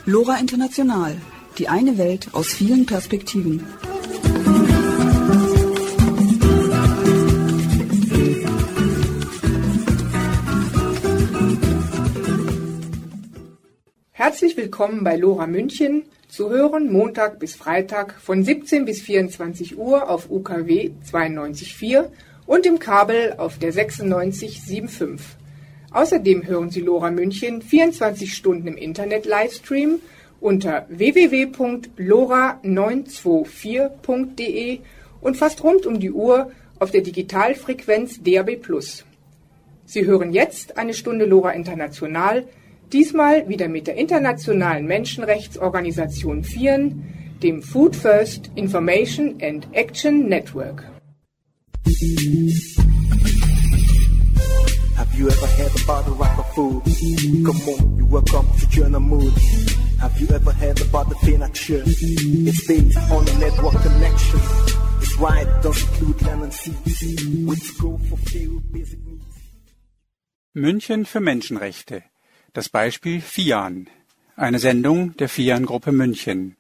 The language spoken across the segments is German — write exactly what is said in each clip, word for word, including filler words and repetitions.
Lora International, die eine Welt aus vielen Perspektiven. Herzlich willkommen bei Lora München, zu hören Montag bis Freitag von siebzehn bis vierundzwanzig Uhr auf U K W zweiundneunzig Komma vier und im Kabel auf der sechsundneunzig Komma fünfundsiebzig. Außerdem hören Sie Lora München vierundzwanzig Stunden im Internet Livestream unter w w w punkt lora neun zwei vier punkt d e und fast rund um die Uhr auf der Digitalfrequenz D A B plus. Sie hören jetzt eine Stunde Lora International, diesmal wieder mit der internationalen Menschenrechtsorganisation FIAN, dem Food First Information and Action Network. Have you ever had a bottle rock of food? Come on, you welcome to Journal Mood. Have you ever heard about the Fin Action? It's based on a network connection. It's right, does include land and sea. Which go for few basic needs. München für Menschenrechte. Das Beispiel FIAN, eine Sendung der FIAN-Gruppe München.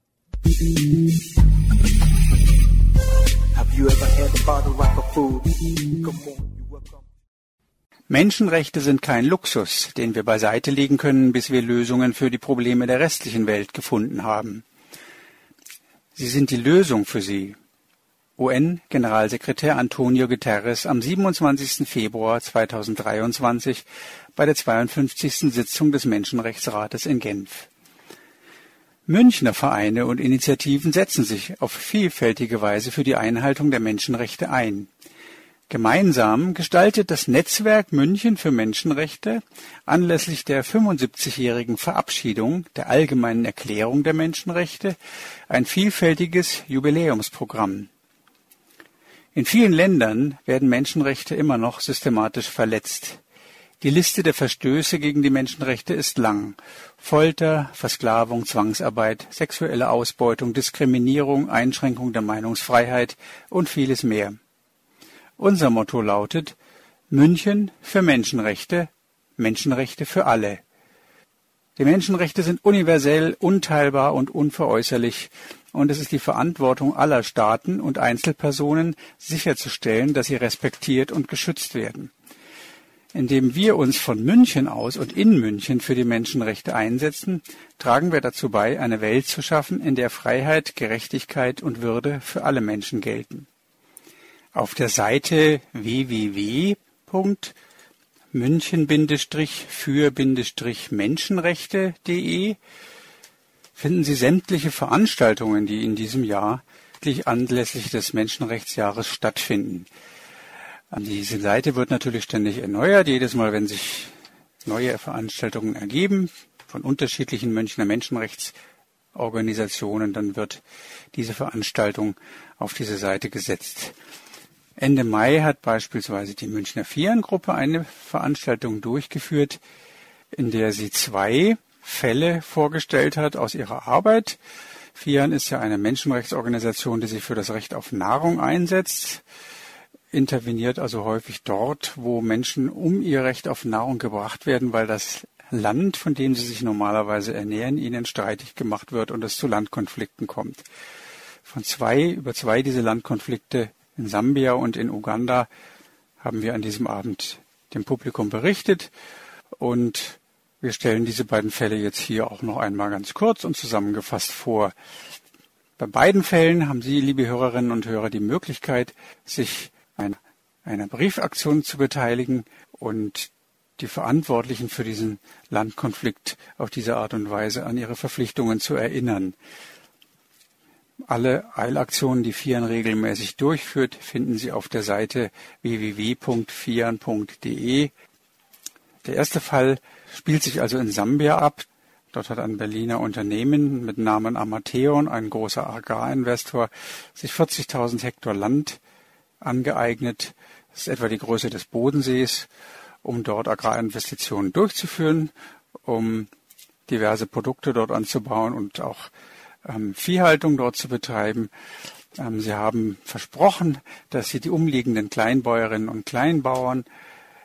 Menschenrechte sind kein Luxus, den wir beiseite legen können, bis wir Lösungen für die Probleme der restlichen Welt gefunden haben. Sie sind die Lösung für sie. U N-Generalsekretär Antonio Guterres am siebenundzwanzigsten Februar zweitausenddreiundzwanzig bei der zweiundfünfzigsten Sitzung des Menschenrechtsrates in Genf. Münchner Vereine und Initiativen setzen sich auf vielfältige Weise für die Einhaltung der Menschenrechte ein. Gemeinsam gestaltet das Netzwerk München für Menschenrechte anlässlich der fünfundsiebzigjährigen Verabschiedung der Allgemeinen Erklärung der Menschenrechte ein vielfältiges Jubiläumsprogramm. In vielen Ländern werden Menschenrechte immer noch systematisch verletzt. Die Liste der Verstöße gegen die Menschenrechte ist lang. Folter, Versklavung, Zwangsarbeit, sexuelle Ausbeutung, Diskriminierung, Einschränkung der Meinungsfreiheit und vieles mehr. Unser Motto lautet: München für Menschenrechte, Menschenrechte für alle. Die Menschenrechte sind universell, unteilbar und unveräußerlich. Und es ist die Verantwortung aller Staaten und Einzelpersonen, sicherzustellen, dass sie respektiert und geschützt werden. Indem wir uns von München aus und in München für die Menschenrechte einsetzen, tragen wir dazu bei, eine Welt zu schaffen, in der Freiheit, Gerechtigkeit und Würde für alle Menschen gelten. Auf der Seite w w w punkt münchen für menschenrechte punkt d e finden Sie sämtliche Veranstaltungen, die in diesem Jahr anlässlich des Menschenrechtsjahres stattfinden. Diese Seite wird natürlich ständig erneuert, jedes Mal, wenn sich neue Veranstaltungen ergeben von unterschiedlichen Münchner Menschenrechtsorganisationen, dann wird diese Veranstaltung auf diese Seite gesetzt. Ende Mai hat beispielsweise die Münchner FIAN-Gruppe eine Veranstaltung durchgeführt, in der sie zwei Fälle vorgestellt hat aus ihrer Arbeit. FIAN ist ja eine Menschenrechtsorganisation, die sich für das Recht auf Nahrung einsetzt, interveniert also häufig dort, wo Menschen um ihr Recht auf Nahrung gebracht werden, weil das Land, von dem sie sich normalerweise ernähren, ihnen streitig gemacht wird und es zu Landkonflikten kommt. Von zwei, über zwei dieser Landkonflikte in Sambia und in Uganda haben wir an diesem Abend dem Publikum berichtet und wir stellen diese beiden Fälle jetzt hier auch noch einmal ganz kurz und zusammengefasst vor. Bei beiden Fällen haben Sie, liebe Hörerinnen und Hörer, die Möglichkeit, sich an einer Briefaktion zu beteiligen und die Verantwortlichen für diesen Landkonflikt auf diese Art und Weise an ihre Verpflichtungen zu erinnern. Alle Eilaktionen, die FIAN regelmäßig durchführt, finden Sie auf der Seite w w w punkt fian punkt d e. Der erste Fall spielt sich also in Sambia ab. Dort hat ein Berliner Unternehmen mit Namen Amateon, ein großer Agrarinvestor, sich vierzigtausend Hektar Land angeeignet. Das ist etwa die Größe des Bodensees, um dort Agrarinvestitionen durchzuführen, um diverse Produkte dort anzubauen und auch ähm, Viehhaltung dort zu betreiben. Ähm, sie haben versprochen, dass sie die umliegenden Kleinbäuerinnen und Kleinbauern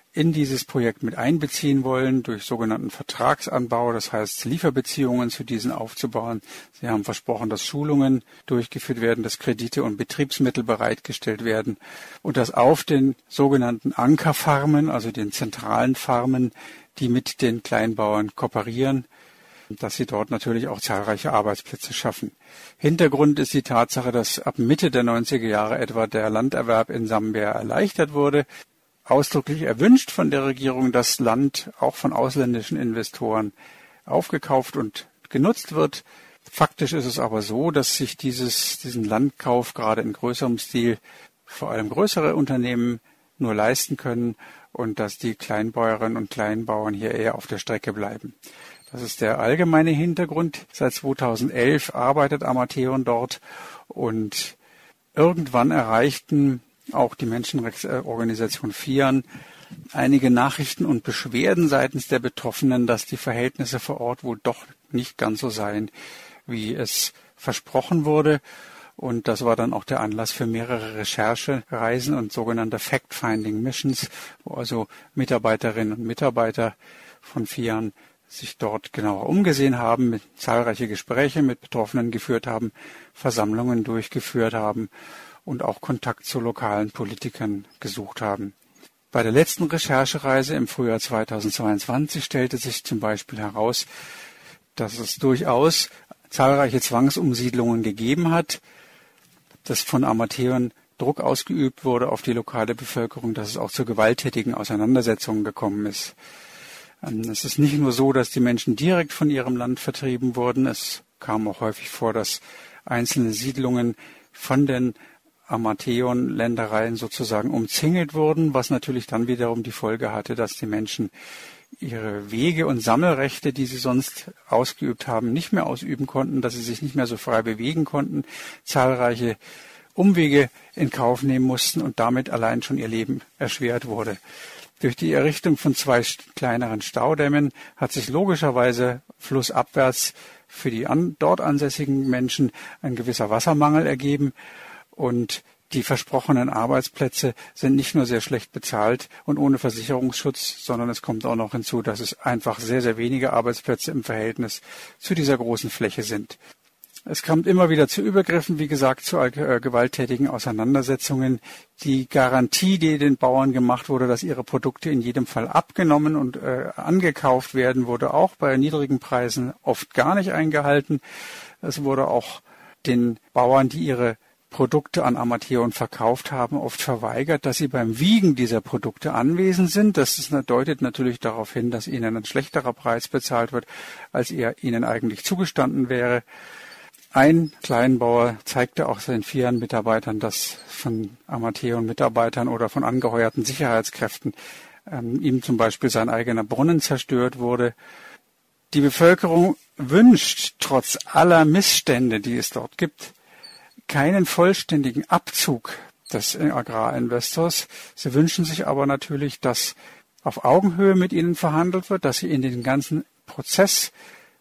in dieses Projekt mit einbeziehen wollen, durch sogenannten Vertragsanbau, das heißt Lieferbeziehungen zu diesen aufzubauen. Sie haben versprochen, dass Schulungen durchgeführt werden, dass Kredite und Betriebsmittel bereitgestellt werden und dass auf den sogenannten Ankerfarmen, also den zentralen Farmen, die mit den Kleinbauern kooperieren, dass sie dort natürlich auch zahlreiche Arbeitsplätze schaffen. Hintergrund ist die Tatsache, dass ab Mitte der neunziger Jahre etwa der Landerwerb in Sambia erleichtert wurde. Ausdrücklich erwünscht von der Regierung, dass Land auch von ausländischen Investoren aufgekauft und genutzt wird. Faktisch ist es aber so, dass sich dieses, diesen Landkauf gerade in größerem Stil vor allem größere Unternehmen nur leisten können und dass die Kleinbäuerinnen und Kleinbauern hier eher auf der Strecke bleiben. Das ist der allgemeine Hintergrund. Seit zweitausendelf arbeitet Amatheon dort und irgendwann erreichten auch die Menschenrechtsorganisation FIAN einige Nachrichten und Beschwerden seitens der Betroffenen, dass die Verhältnisse vor Ort wohl doch nicht ganz so seien, wie es versprochen wurde. Und das war dann auch der Anlass für mehrere Recherchereisen und sogenannte Fact-Finding-Missions, wo also Mitarbeiterinnen und Mitarbeiter von FIAN sich dort genauer umgesehen haben, mit zahlreiche Gespräche mit Betroffenen geführt haben, Versammlungen durchgeführt haben und auch Kontakt zu lokalen Politikern gesucht haben. Bei der letzten Recherchereise im Frühjahr zweitausendzweiundzwanzig stellte sich zum Beispiel heraus, dass es durchaus zahlreiche Zwangsumsiedlungen gegeben hat, dass von Amatheon Druck ausgeübt wurde auf die lokale Bevölkerung, dass es auch zu gewalttätigen Auseinandersetzungen gekommen ist. Es ist nicht nur so, dass die Menschen direkt von ihrem Land vertrieben wurden, es kam auch häufig vor, dass einzelne Siedlungen von den Amatheon-Ländereien sozusagen umzingelt wurden, was natürlich dann wiederum die Folge hatte, dass die Menschen ihre Wege und Sammelrechte, die sie sonst ausgeübt haben, nicht mehr ausüben konnten, dass sie sich nicht mehr so frei bewegen konnten, zahlreiche Umwege in Kauf nehmen mussten und damit allein schon ihr Leben erschwert wurde. Durch die Errichtung von zwei kleineren Staudämmen hat sich logischerweise flussabwärts für die an, dort ansässigen Menschen ein gewisser Wassermangel ergeben. Und die versprochenen Arbeitsplätze sind nicht nur sehr schlecht bezahlt und ohne Versicherungsschutz, sondern es kommt auch noch hinzu, dass es einfach sehr, sehr wenige Arbeitsplätze im Verhältnis zu dieser großen Fläche sind. Es kommt immer wieder zu Übergriffen, wie gesagt, zu äh, gewalttätigen Auseinandersetzungen. Die Garantie, die den Bauern gemacht wurde, dass ihre Produkte in jedem Fall abgenommen und äh, angekauft werden, wurde auch bei niedrigen Preisen oft gar nicht eingehalten. Es wurde auch den Bauern, die ihre Produkte an Amatheon verkauft haben, oft verweigert, dass sie beim Wiegen dieser Produkte anwesend sind. Das ist, deutet natürlich darauf hin, dass ihnen ein schlechterer Preis bezahlt wird, als er ihnen eigentlich zugestanden wäre. Ein Kleinbauer zeigte auch seinen FIAN-Mitarbeitern, dass von Amatheon-Mitarbeitern oder von angeheuerten Sicherheitskräften ähm, ihm zum Beispiel sein eigener Brunnen zerstört wurde. Die Bevölkerung wünscht trotz aller Missstände, die es dort gibt, keinen vollständigen Abzug des Agrarinvestors. Sie wünschen sich aber natürlich, dass auf Augenhöhe mit ihnen verhandelt wird, dass sie in den ganzen Prozess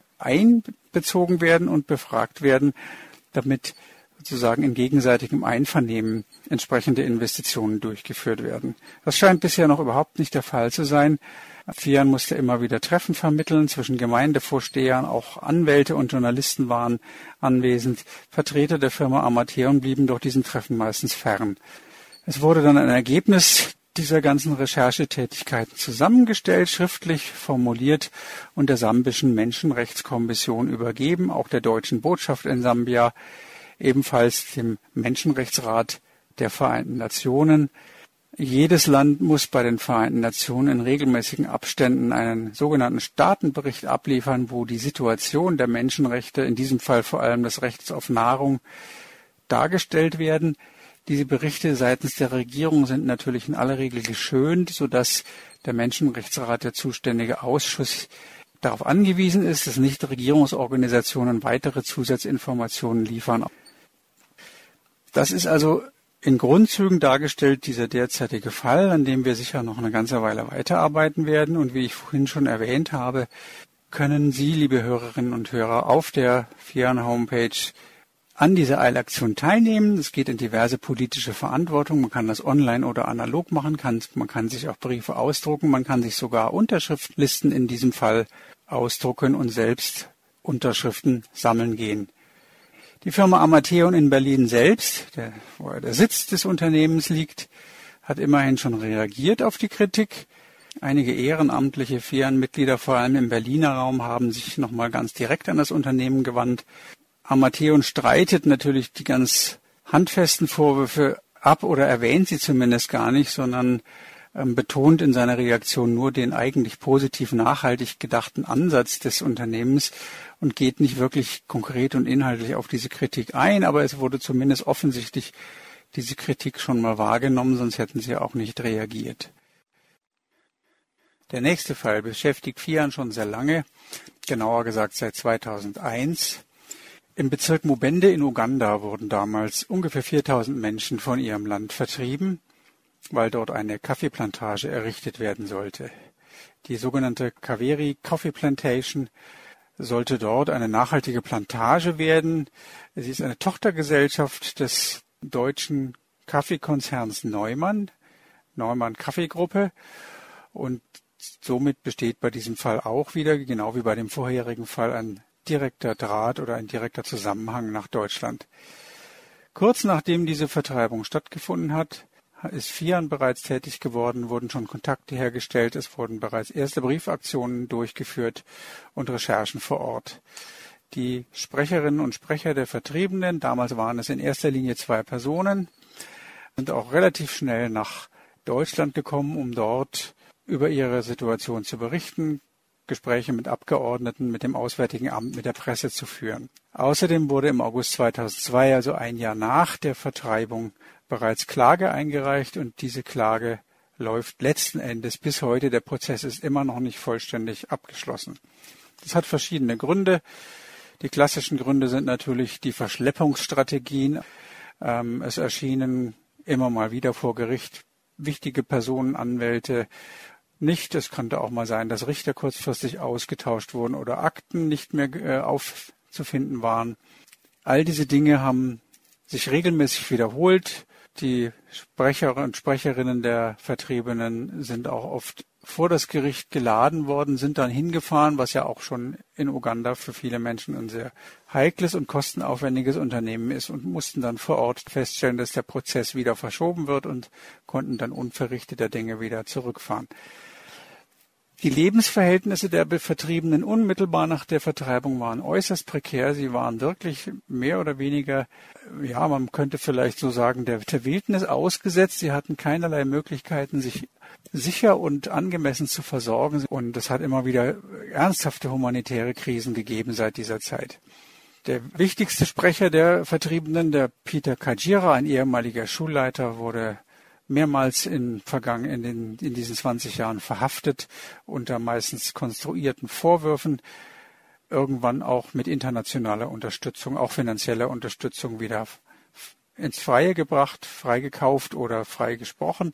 einbezogen werden und befragt werden, damit sozusagen in gegenseitigem Einvernehmen entsprechende Investitionen durchgeführt werden. Das scheint bisher noch überhaupt nicht der Fall zu sein. FIAN musste immer wieder Treffen vermitteln zwischen Gemeindevorstehern, auch Anwälte und Journalisten waren anwesend. Vertreter der Firma Amatheon blieben doch diesen Treffen meistens fern. Es wurde dann ein Ergebnis dieser ganzen Recherchetätigkeiten zusammengestellt, schriftlich formuliert und der sambischen Menschenrechtskommission übergeben, auch der deutschen Botschaft in Sambia, ebenfalls dem Menschenrechtsrat der Vereinten Nationen. Jedes Land muss bei den Vereinten Nationen in regelmäßigen Abständen einen sogenannten Staatenbericht abliefern, wo die Situation der Menschenrechte, in diesem Fall vor allem des Rechts auf Nahrung, dargestellt werden. Diese Berichte seitens der Regierung sind natürlich in aller Regel geschönt, sodass der Menschenrechtsrat, der zuständige Ausschuss, darauf angewiesen ist, dass Nichtregierungsorganisationen weitere Zusatzinformationen liefern. Das ist also in Grundzügen dargestellt dieser derzeitige Fall, an dem wir sicher noch eine ganze Weile weiterarbeiten werden. Und wie ich vorhin schon erwähnt habe, können Sie, liebe Hörerinnen und Hörer, auf der FIAN-Homepage an dieser Eilaktion teilnehmen. Es geht in diverse politische Verantwortung. Man kann das online oder analog machen, kann, man kann sich auch Briefe ausdrucken, man kann sich sogar Unterschriftlisten in diesem Fall ausdrucken und selbst Unterschriften sammeln gehen. Die Firma Amatheon in Berlin selbst, der, wo der Sitz des Unternehmens liegt, hat immerhin schon reagiert auf die Kritik. Einige ehrenamtliche Firmenmitglieder, vor allem im Berliner Raum, haben sich nochmal ganz direkt an das Unternehmen gewandt. Amatheon streitet natürlich die ganz handfesten Vorwürfe ab oder erwähnt sie zumindest gar nicht, sondern ähm, betont in seiner Reaktion nur den eigentlich positiv nachhaltig gedachten Ansatz des Unternehmens und geht nicht wirklich konkret und inhaltlich auf diese Kritik ein, aber es wurde zumindest offensichtlich diese Kritik schon mal wahrgenommen, sonst hätten sie auch nicht reagiert. Der nächste Fall beschäftigt Fian schon sehr lange, genauer gesagt seit zweitausendeins. Im Bezirk Mubende in Uganda wurden damals ungefähr viertausend Menschen von ihrem Land vertrieben, weil dort eine Kaffeeplantage errichtet werden sollte. Die sogenannte Kaveri Coffee Plantation sollte dort eine nachhaltige Plantage werden. Sie ist eine Tochtergesellschaft des deutschen Kaffeekonzerns Neumann, Neumann Kaffeegruppe, und somit besteht bei diesem Fall auch wieder, genau wie bei dem vorherigen Fall, ein direkter Draht oder ein direkter Zusammenhang nach Deutschland. Kurz nachdem diese Vertreibung stattgefunden hat, ist Fian bereits tätig geworden, wurden schon Kontakte hergestellt, es wurden bereits erste Briefaktionen durchgeführt und Recherchen vor Ort. Die Sprecherinnen und Sprecher der Vertriebenen, damals waren es in erster Linie zwei Personen, sind auch relativ schnell nach Deutschland gekommen, um dort über ihre Situation zu berichten, Gespräche mit Abgeordneten, mit dem Auswärtigen Amt, mit der Presse zu führen. Außerdem wurde im August zweitausendzwei, also ein Jahr nach der Vertreibung, bereits Klage eingereicht und diese Klage läuft letzten Endes bis heute. Der Prozess ist immer noch nicht vollständig abgeschlossen. Das hat verschiedene Gründe. Die klassischen Gründe sind natürlich die Verschleppungsstrategien. Ähm, es erschienen immer mal wieder vor Gericht wichtige Personen, Anwälte, nicht. Es könnte auch mal sein, dass Richter kurzfristig ausgetauscht wurden oder Akten nicht mehr äh, aufzufinden waren. All diese Dinge haben sich regelmäßig wiederholt. Die Sprecher und Sprecherinnen der Vertriebenen sind auch oft vor das Gericht geladen worden, sind dann hingefahren, was ja auch schon in Uganda für viele Menschen ein sehr heikles und kostenaufwendiges Unternehmen ist, und mussten dann vor Ort feststellen, dass der Prozess wieder verschoben wird und konnten dann unverrichteter Dinge wieder zurückfahren. Die Lebensverhältnisse der Vertriebenen unmittelbar nach der Vertreibung waren äußerst prekär. Sie waren wirklich mehr oder weniger, ja, man könnte vielleicht so sagen, der, der Wildnis ausgesetzt. Sie hatten keinerlei Möglichkeiten, sich sicher und angemessen zu versorgen. Und es hat immer wieder ernsthafte humanitäre Krisen gegeben seit dieser Zeit. Der wichtigste Sprecher der Vertriebenen, der Peter Kajira, ein ehemaliger Schulleiter, wurde mehrmals in, vergangen, in, den, in diesen zwanzig Jahren verhaftet, unter meistens konstruierten Vorwürfen, irgendwann auch mit internationaler Unterstützung, auch finanzieller Unterstützung wieder ins Freie gebracht, freigekauft oder freigesprochen.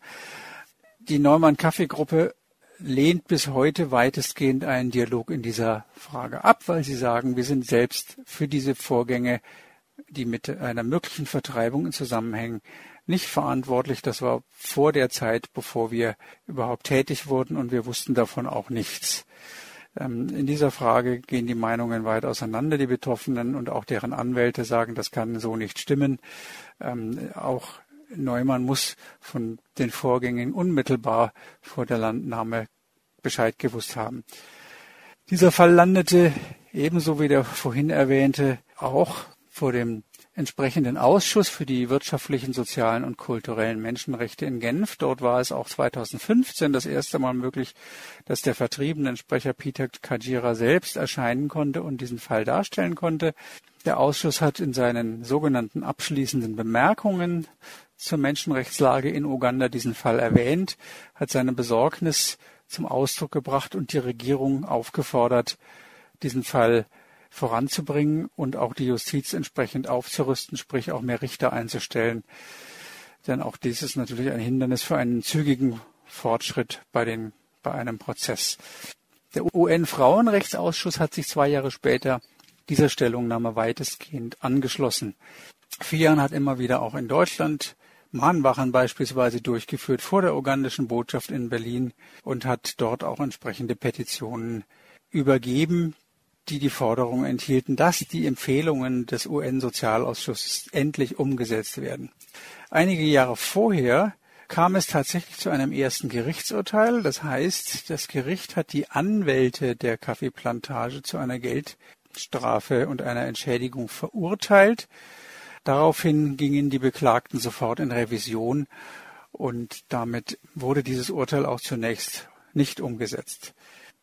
Die Neumann Kaffeegruppe lehnt bis heute weitestgehend einen Dialog in dieser Frage ab, weil sie sagen, wir sind selbst für diese Vorgänge, die mit einer möglichen Vertreibung in Zusammenhängen, nicht verantwortlich. Das war vor der Zeit, bevor wir überhaupt tätig wurden, und wir wussten davon auch nichts. Ähm, in dieser Frage gehen die Meinungen weit auseinander. Die Betroffenen und auch deren Anwälte sagen, das kann so nicht stimmen. Ähm, auch Neumann muss von den Vorgängen unmittelbar vor der Landnahme Bescheid gewusst haben. Dieser Fall landete, ebenso wie der vorhin erwähnte, auch vor dem entsprechenden Ausschuss für die wirtschaftlichen, sozialen und kulturellen Menschenrechte in Genf. Dort war es auch zweitausendfünfzehn das erste Mal möglich, dass der vertriebene Sprecher Peter Kajira selbst erscheinen konnte und diesen Fall darstellen konnte. Der Ausschuss hat in seinen sogenannten abschließenden Bemerkungen zur Menschenrechtslage in Uganda diesen Fall erwähnt, hat seine Besorgnis zum Ausdruck gebracht und die Regierung aufgefordert, diesen Fall voranzubringen und auch die Justiz entsprechend aufzurüsten, sprich auch mehr Richter einzustellen. Denn auch dies ist natürlich ein Hindernis für einen zügigen Fortschritt bei, den, bei einem Prozess. Der U N-Frauenrechtsausschuss hat sich zwei Jahre später dieser Stellungnahme weitestgehend angeschlossen. FIAN hat immer wieder auch in Deutschland Mahnwachen beispielsweise durchgeführt vor der ugandischen Botschaft in Berlin und hat dort auch entsprechende Petitionen übergeben, die die Forderung enthielten, dass die Empfehlungen des U N-Sozialausschusses endlich umgesetzt werden. Einige Jahre vorher kam es tatsächlich zu einem ersten Gerichtsurteil. Das heißt, das Gericht hat die Anwälte der Kaffeeplantage zu einer Geldstrafe und einer Entschädigung verurteilt. Daraufhin gingen die Beklagten sofort in Revision und damit wurde dieses Urteil auch zunächst nicht umgesetzt.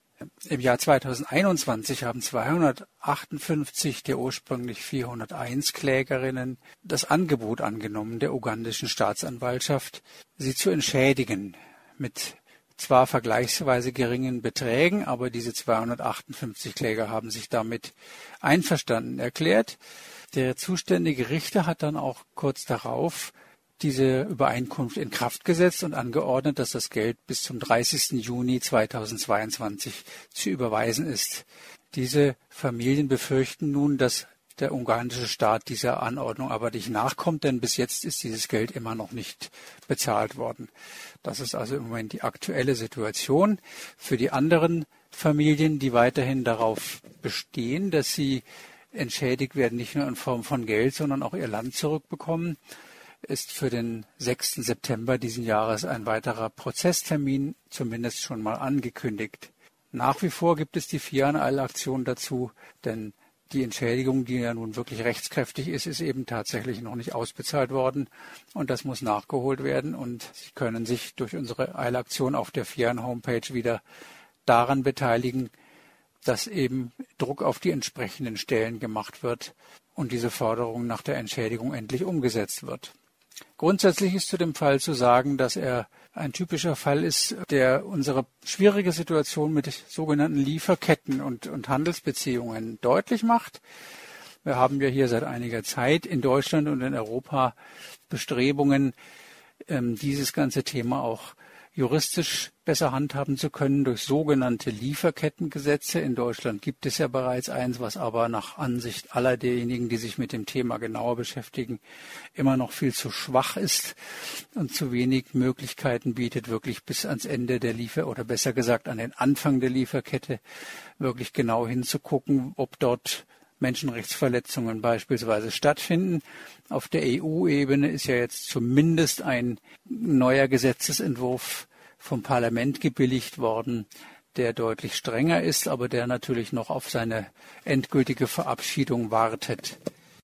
Im Jahr zweitausendeinundzwanzig haben zweihundertachtundfünfzig der ursprünglich vierhunderteins Klägerinnen das Angebot angenommen der ugandischen Staatsanwaltschaft, sie zu entschädigen mit zwar vergleichsweise geringen Beträgen, aber diese zweihundertachtundfünfzig Kläger haben sich damit einverstanden erklärt. Der zuständige Richter hat dann auch kurz darauf diese Übereinkunft in Kraft gesetzt und angeordnet, dass das Geld bis zum dreißigsten Juni zweitausendzweiundzwanzig zu überweisen ist. Diese Familien befürchten nun, dass der ugandische Staat dieser Anordnung aber nicht nachkommt, denn bis jetzt ist dieses Geld immer noch nicht bezahlt worden. Das ist also im Moment die aktuelle Situation. Für die anderen Familien, die weiterhin darauf bestehen, dass sie entschädigt werden, nicht nur in Form von Geld, sondern auch ihr Land zurückbekommen, ist für den sechsten September diesen Jahres ein weiterer Prozesstermin zumindest schon mal angekündigt. Nach wie vor gibt es die FIAN-Eilaktion dazu, denn die Entschädigung, die ja nun wirklich rechtskräftig ist, ist eben tatsächlich noch nicht ausbezahlt worden und das muss nachgeholt werden und Sie können sich durch unsere Eilaktion auf der FIAN-Homepage wieder daran beteiligen, dass eben Druck auf die entsprechenden Stellen gemacht wird und diese Forderung nach der Entschädigung endlich umgesetzt wird. Grundsätzlich ist zu dem Fall zu sagen, dass er ein typischer Fall ist, der unsere schwierige Situation mit sogenannten Lieferketten und, und Handelsbeziehungen deutlich macht. Wir haben ja hier seit einiger Zeit in Deutschland und in Europa Bestrebungen, ähm, dieses ganze Thema auch juristisch besser handhaben zu können durch sogenannte Lieferkettengesetze. In Deutschland gibt es ja bereits eins, was aber nach Ansicht aller derjenigen, die sich mit dem Thema genauer beschäftigen, immer noch viel zu schwach ist und zu wenig Möglichkeiten bietet, wirklich bis ans Ende der Liefer- oder besser gesagt an den Anfang der Lieferkette wirklich genau hinzugucken, ob dort Menschenrechtsverletzungen beispielsweise stattfinden. Auf der E U-Ebene ist ja jetzt zumindest ein neuer Gesetzesentwurf vom Parlament gebilligt worden, der deutlich strenger ist, aber der natürlich noch auf seine endgültige Verabschiedung wartet.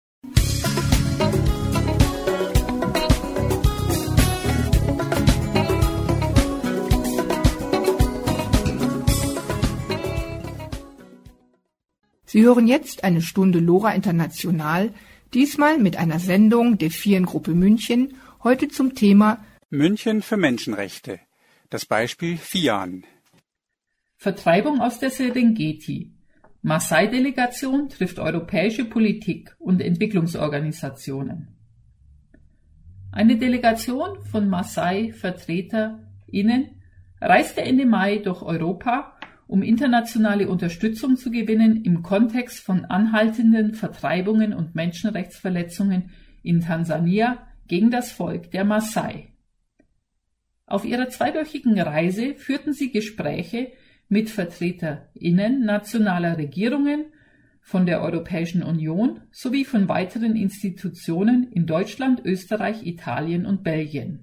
Sie hören jetzt eine Stunde Lora International, diesmal mit einer Sendung der FIAN-Gruppe München, heute zum Thema München für Menschenrechte. Das Beispiel FIAN. Vertreibung aus der Serengeti. Maasai-Delegation trifft europäische Politik und Entwicklungsorganisationen. Eine Delegation von Maasai-VertreterInnen reiste Ende Mai durch Europa, um internationale Unterstützung zu gewinnen im Kontext von anhaltenden Vertreibungen und Menschenrechtsverletzungen in Tansania gegen das Volk der Maasai. Auf ihrer zweiwöchigen Reise führten sie Gespräche mit VertreterInnen nationaler Regierungen, von der Europäischen Union sowie von weiteren Institutionen in Deutschland, Österreich, Italien und Belgien.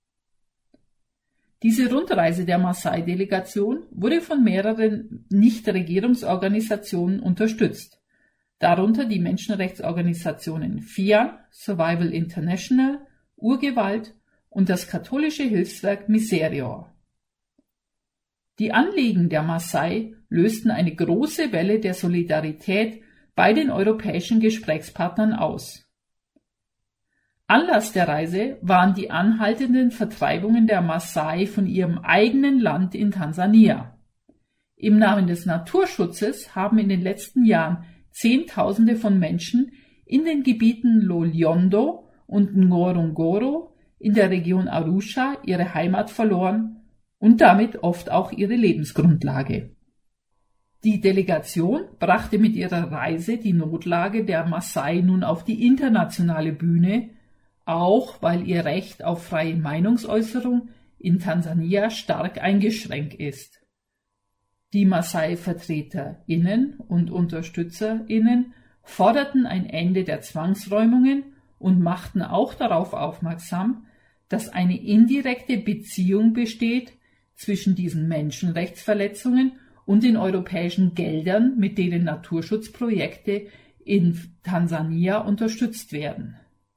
Diese Rundreise der Maasai-Delegation wurde von mehreren Nichtregierungsorganisationen unterstützt, darunter die Menschenrechtsorganisationen FIAN, Survival International, Urgewalt und das katholische Hilfswerk Miserior. Die Anliegen der Maasai lösten eine große Welle der Solidarität bei den europäischen Gesprächspartnern aus. Anlass der Reise waren die anhaltenden Vertreibungen der Maasai von ihrem eigenen Land in Tansania. Im Namen des Naturschutzes haben in den letzten Jahren Zehntausende von Menschen in den Gebieten Loliondo und Ngorongoro in der Region Arusha ihre Heimat verloren und damit oft auch ihre Lebensgrundlage. Die Delegation brachte mit ihrer Reise die Notlage der Maasai nun auf die internationale Bühne, auch weil ihr Recht auf freie Meinungsäußerung in Tansania stark eingeschränkt ist. Die Maasai-VertreterInnen und UnterstützerInnen forderten ein Ende der Zwangsräumungen und machten auch darauf aufmerksam, dass eine indirekte Beziehung besteht zwischen diesen Menschenrechtsverletzungen und den europäischen Geldern, mit denen Naturschutzprojekte in Tansania unterstützt werden.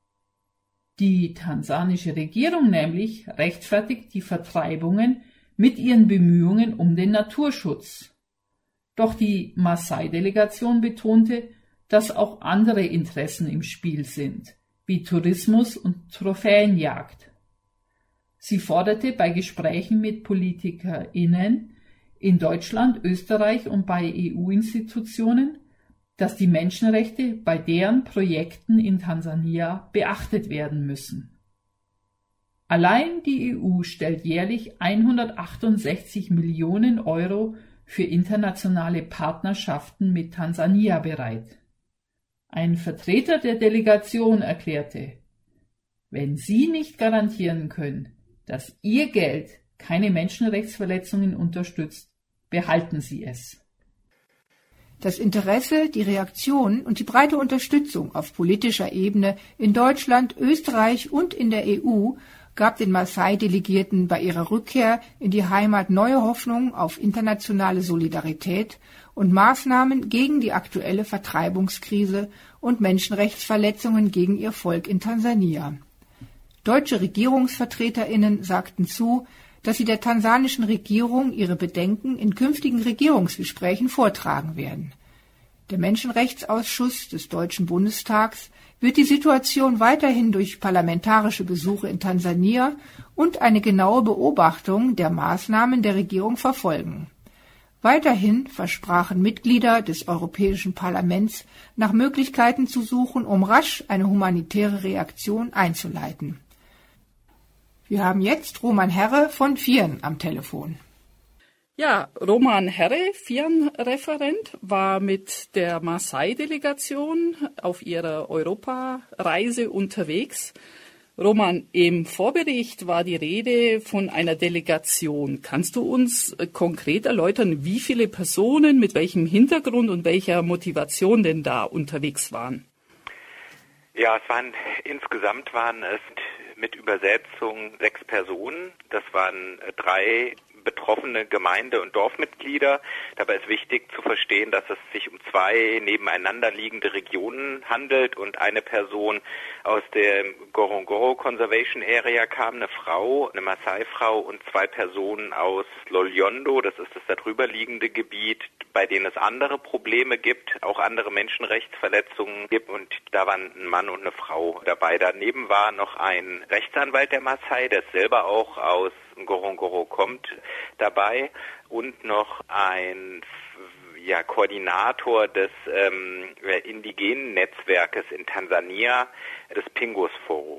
Die tansanische Regierung nämlich rechtfertigt die Vertreibungen mit ihren Bemühungen um den Naturschutz. Doch die Maasai-Delegation betonte, dass auch andere Interessen im Spiel sind, wie Tourismus und Trophäenjagd. Sie forderte bei Gesprächen mit PolitikerInnen in Deutschland, Österreich und bei E U-Institutionen, dass die Menschenrechte bei deren Projekten in Tansania beachtet werden müssen. Allein die E U stellt jährlich hundertachtundsechzig Millionen Euro für internationale Partnerschaften mit Tansania bereit. Ein Vertreter der Delegation erklärte, wenn Sie nicht garantieren können, dass Ihr Geld keine Menschenrechtsverletzungen unterstützt, behalten Sie es. Das Interesse, die Reaktion und die breite Unterstützung auf politischer Ebene in Deutschland, Österreich und in der E U gab den Maasai-Delegierten bei ihrer Rückkehr in die Heimat neue Hoffnung auf internationale Solidarität und Maßnahmen gegen die aktuelle Vertreibungskrise und Menschenrechtsverletzungen gegen ihr Volk in Tansania. Deutsche RegierungsvertreterInnen sagten zu, dass sie der tansanischen Regierung ihre Bedenken in künftigen Regierungsgesprächen vortragen werden. Der Menschenrechtsausschuss des Deutschen Bundestags wird die Situation weiterhin durch parlamentarische Besuche in Tansania und eine genaue Beobachtung der Maßnahmen der Regierung verfolgen. Weiterhin versprachen Mitglieder des Europäischen Parlaments, nach Möglichkeiten zu suchen, um rasch eine humanitäre Reaktion einzuleiten. Wir haben jetzt Roman Herre von Vieren am Telefon. Ja, Roman Herre, Vieren-Referent, war mit der Maasai-Delegation auf ihrer Europareise unterwegs. Roman, im Vorbericht war die Rede von einer Delegation. Kannst du uns konkret erläutern, wie viele Personen mit welchem Hintergrund und welcher Motivation denn da unterwegs waren? Ja, es waren insgesamt waren es mit Übersetzung sechs Personen. Das waren drei betroffene Gemeinde- und Dorfmitglieder. Dabei ist wichtig zu verstehen, dass es sich um zwei nebeneinander liegende Regionen handelt und eine Person aus der Ngorongoro Conservation Area kam, eine Frau, eine Maasai-Frau und zwei Personen aus Loliondo, das ist das darüber liegende Gebiet, bei denen es andere Probleme gibt, auch andere Menschenrechtsverletzungen gibt und da waren ein Mann und eine Frau dabei. Daneben war noch ein Rechtsanwalt der Maasai, der selber auch aus Ngorongoro kommt, dabei und noch ein ja, Koordinator des ähm, indigenen Netzwerkes in Tansania, des Pingos Forum.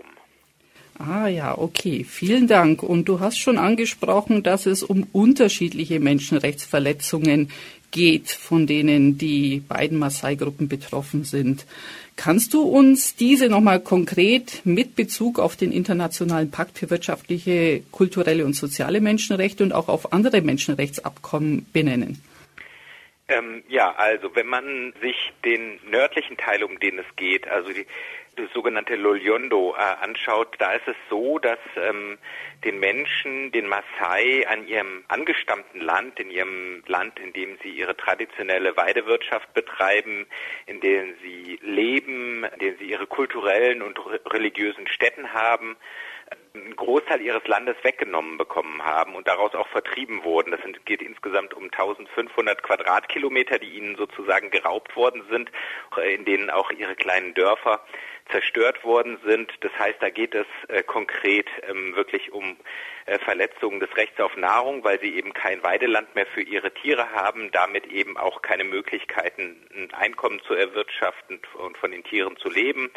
Ah ja, okay, vielen Dank. Und du hast schon angesprochen, dass es um unterschiedliche Menschenrechtsverletzungen geht, von denen die beiden Maasai-Gruppen betroffen sind. Kannst du uns diese nochmal konkret mit Bezug auf den Internationalen Pakt für wirtschaftliche, kulturelle und soziale Menschenrechte und auch auf andere Menschenrechtsabkommen benennen? Ähm, ja, also wenn man sich den nördlichen Teil, um den es geht, also die das sogenannte Loliondo äh, anschaut, da ist es so, dass ähm, den Menschen, den Maasai an ihrem angestammten Land, in ihrem Land, in dem sie ihre traditionelle Weidewirtschaft betreiben, in dem sie leben, in dem sie ihre kulturellen und religiösen Stätten haben, einen Großteil ihres Landes weggenommen bekommen haben und daraus auch vertrieben wurden. Das sind, geht insgesamt um eintausendfünfhundert Quadratkilometer, die ihnen sozusagen geraubt worden sind, in denen auch ihre kleinen Dörfer zerstört worden sind. Das heißt, da geht es äh, konkret ähm, wirklich um äh, Verletzungen des Rechts auf Nahrung, weil sie eben kein Weideland mehr für ihre Tiere haben, damit eben auch keine Möglichkeiten, ein Einkommen zu erwirtschaften und von den Tieren zu leben.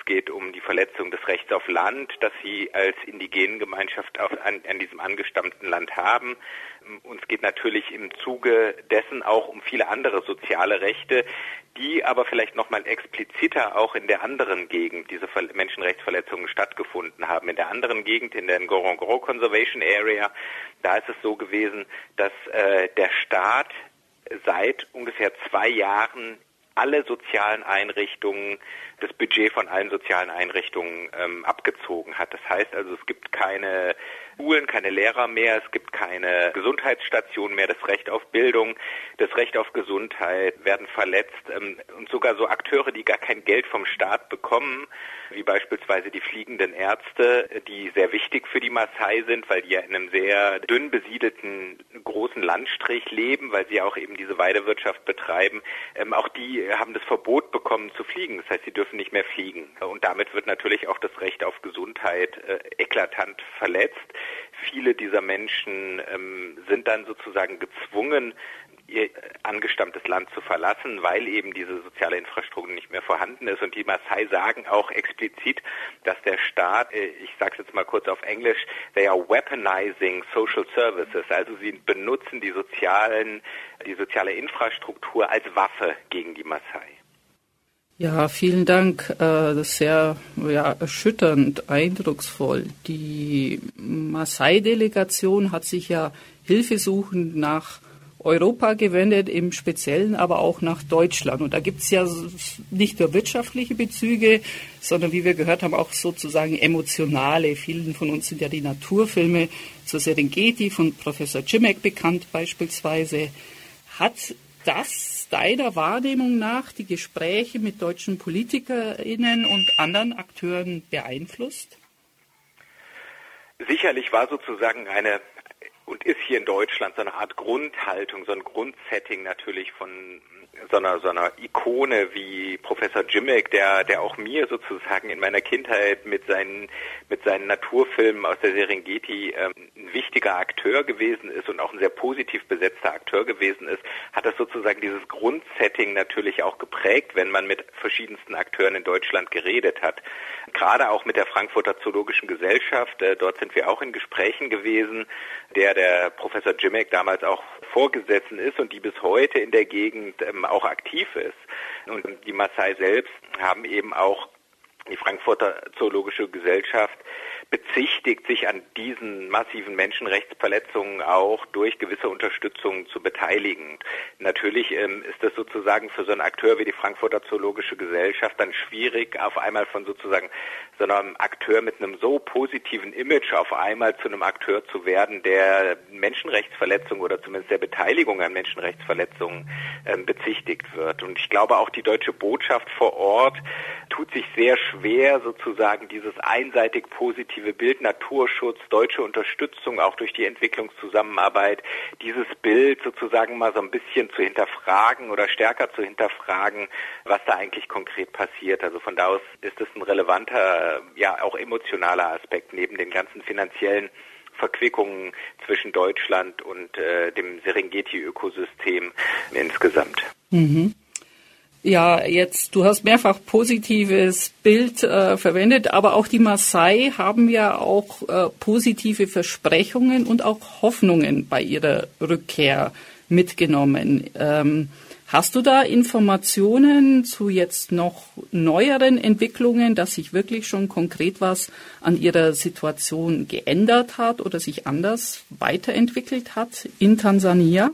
Es geht um die Verletzung des Rechts auf Land, das sie als indigene Gemeinschaft auf, an, an diesem angestammten Land haben. Und es geht natürlich im Zuge dessen auch um viele andere soziale Rechte, die aber vielleicht noch mal expliziter auch in der anderen Gegend, diese Menschenrechtsverletzungen stattgefunden haben. In der anderen Gegend, in der Ngorongoro Conservation Area, da ist es so gewesen, dass äh, der Staat seit ungefähr zwei Jahren alle sozialen Einrichtungen, das Budget von allen sozialen Einrichtungen ähm, abgezogen hat. Das heißt also, es gibt keine Schulen, keine Lehrer mehr, es gibt keine Gesundheitsstationen mehr, das Recht auf Bildung, das Recht auf Gesundheit werden verletzt ähm, und sogar so Akteure, die gar kein Geld vom Staat bekommen, wie beispielsweise die fliegenden Ärzte, die sehr wichtig für die Maasai sind, weil die ja in einem sehr dünn besiedelten großen Landstrich leben, weil sie auch eben diese Weidewirtschaft betreiben. Ähm, auch die haben das Verbot bekommen zu fliegen, das heißt, sie dürfen nicht mehr fliegen. Und damit wird natürlich auch das Recht auf Gesundheit äh, eklatant verletzt. Viele dieser Menschen ähm, sind dann sozusagen gezwungen, ihr angestammtes Land zu verlassen, weil eben diese soziale Infrastruktur nicht mehr vorhanden ist. Und die Maasai sagen auch explizit, dass der Staat, ich sage es jetzt mal kurz auf Englisch, they are weaponizing social services. Also sie benutzen die sozialen, die soziale Infrastruktur als Waffe gegen die Maasai. Ja, vielen Dank. Das ist sehr ja, erschütternd, eindrucksvoll. Die Maasai-Delegation hat sich ja hilfesuchend nach Europa gewendet, im Speziellen aber auch nach Deutschland. Und da gibt es ja nicht nur wirtschaftliche Bezüge, sondern wie wir gehört haben, auch sozusagen emotionale. Vielen von uns sind ja die Naturfilme zur Serengeti von Professor Czimek bekannt beispielsweise. Hat das deiner Wahrnehmung nach die Gespräche mit deutschen PolitikerInnen und anderen Akteuren beeinflusst? Sicherlich war sozusagen eine und ist hier in Deutschland so eine Art Grundhaltung, so ein Grundsetting natürlich von so einer, so einer Ikone wie Professor Czimek, der, der auch mir sozusagen in meiner Kindheit mit seinen, mit seinen Naturfilmen aus der Serengeti ähm, ein wichtiger Akteur gewesen ist und auch ein sehr positiv besetzter Akteur gewesen ist, hat das sozusagen dieses Grundsetting natürlich auch geprägt, wenn man mit verschiedensten Akteuren in Deutschland geredet hat. Gerade auch mit der Frankfurter Zoologischen Gesellschaft, äh, dort sind wir auch in Gesprächen gewesen, der der Professor Czimek damals auch vorgesessen ist und die bis heute in der Gegend ähm, auch aktiv ist. Und die Maasai selbst haben eben auch die Frankfurter Zoologische Gesellschaft bezichtigt, sich an diesen massiven Menschenrechtsverletzungen auch durch gewisse Unterstützung zu beteiligen. Natürlich ähm, ist das sozusagen für so einen Akteur wie die Frankfurter Zoologische Gesellschaft dann schwierig, auf einmal von sozusagen so einem Akteur mit einem so positiven Image auf einmal zu einem Akteur zu werden, der Menschenrechtsverletzungen oder zumindest der Beteiligung an Menschenrechtsverletzungen ähm, bezichtigt wird. Und ich glaube, auch die deutsche Botschaft vor Ort tut sich sehr schwer, sozusagen dieses einseitig positive Bild Naturschutz, deutsche Unterstützung auch durch die Entwicklungszusammenarbeit, dieses Bild sozusagen mal so ein bisschen zu hinterfragen oder stärker zu hinterfragen, was da eigentlich konkret passiert. Also von da aus ist es ein relevanter, ja auch emotionaler Aspekt neben den ganzen finanziellen Verquickungen zwischen Deutschland und äh, dem Serengeti-Ökosystem insgesamt. Mhm. Ja, jetzt, du hast mehrfach positives Bild äh, verwendet, aber auch die Maasai haben ja auch äh, positive Versprechungen und auch Hoffnungen bei ihrer Rückkehr mitgenommen. Ähm, hast du da Informationen zu jetzt noch neueren Entwicklungen, dass sich wirklich schon konkret was an ihrer Situation geändert hat oder sich anders weiterentwickelt hat in Tansania?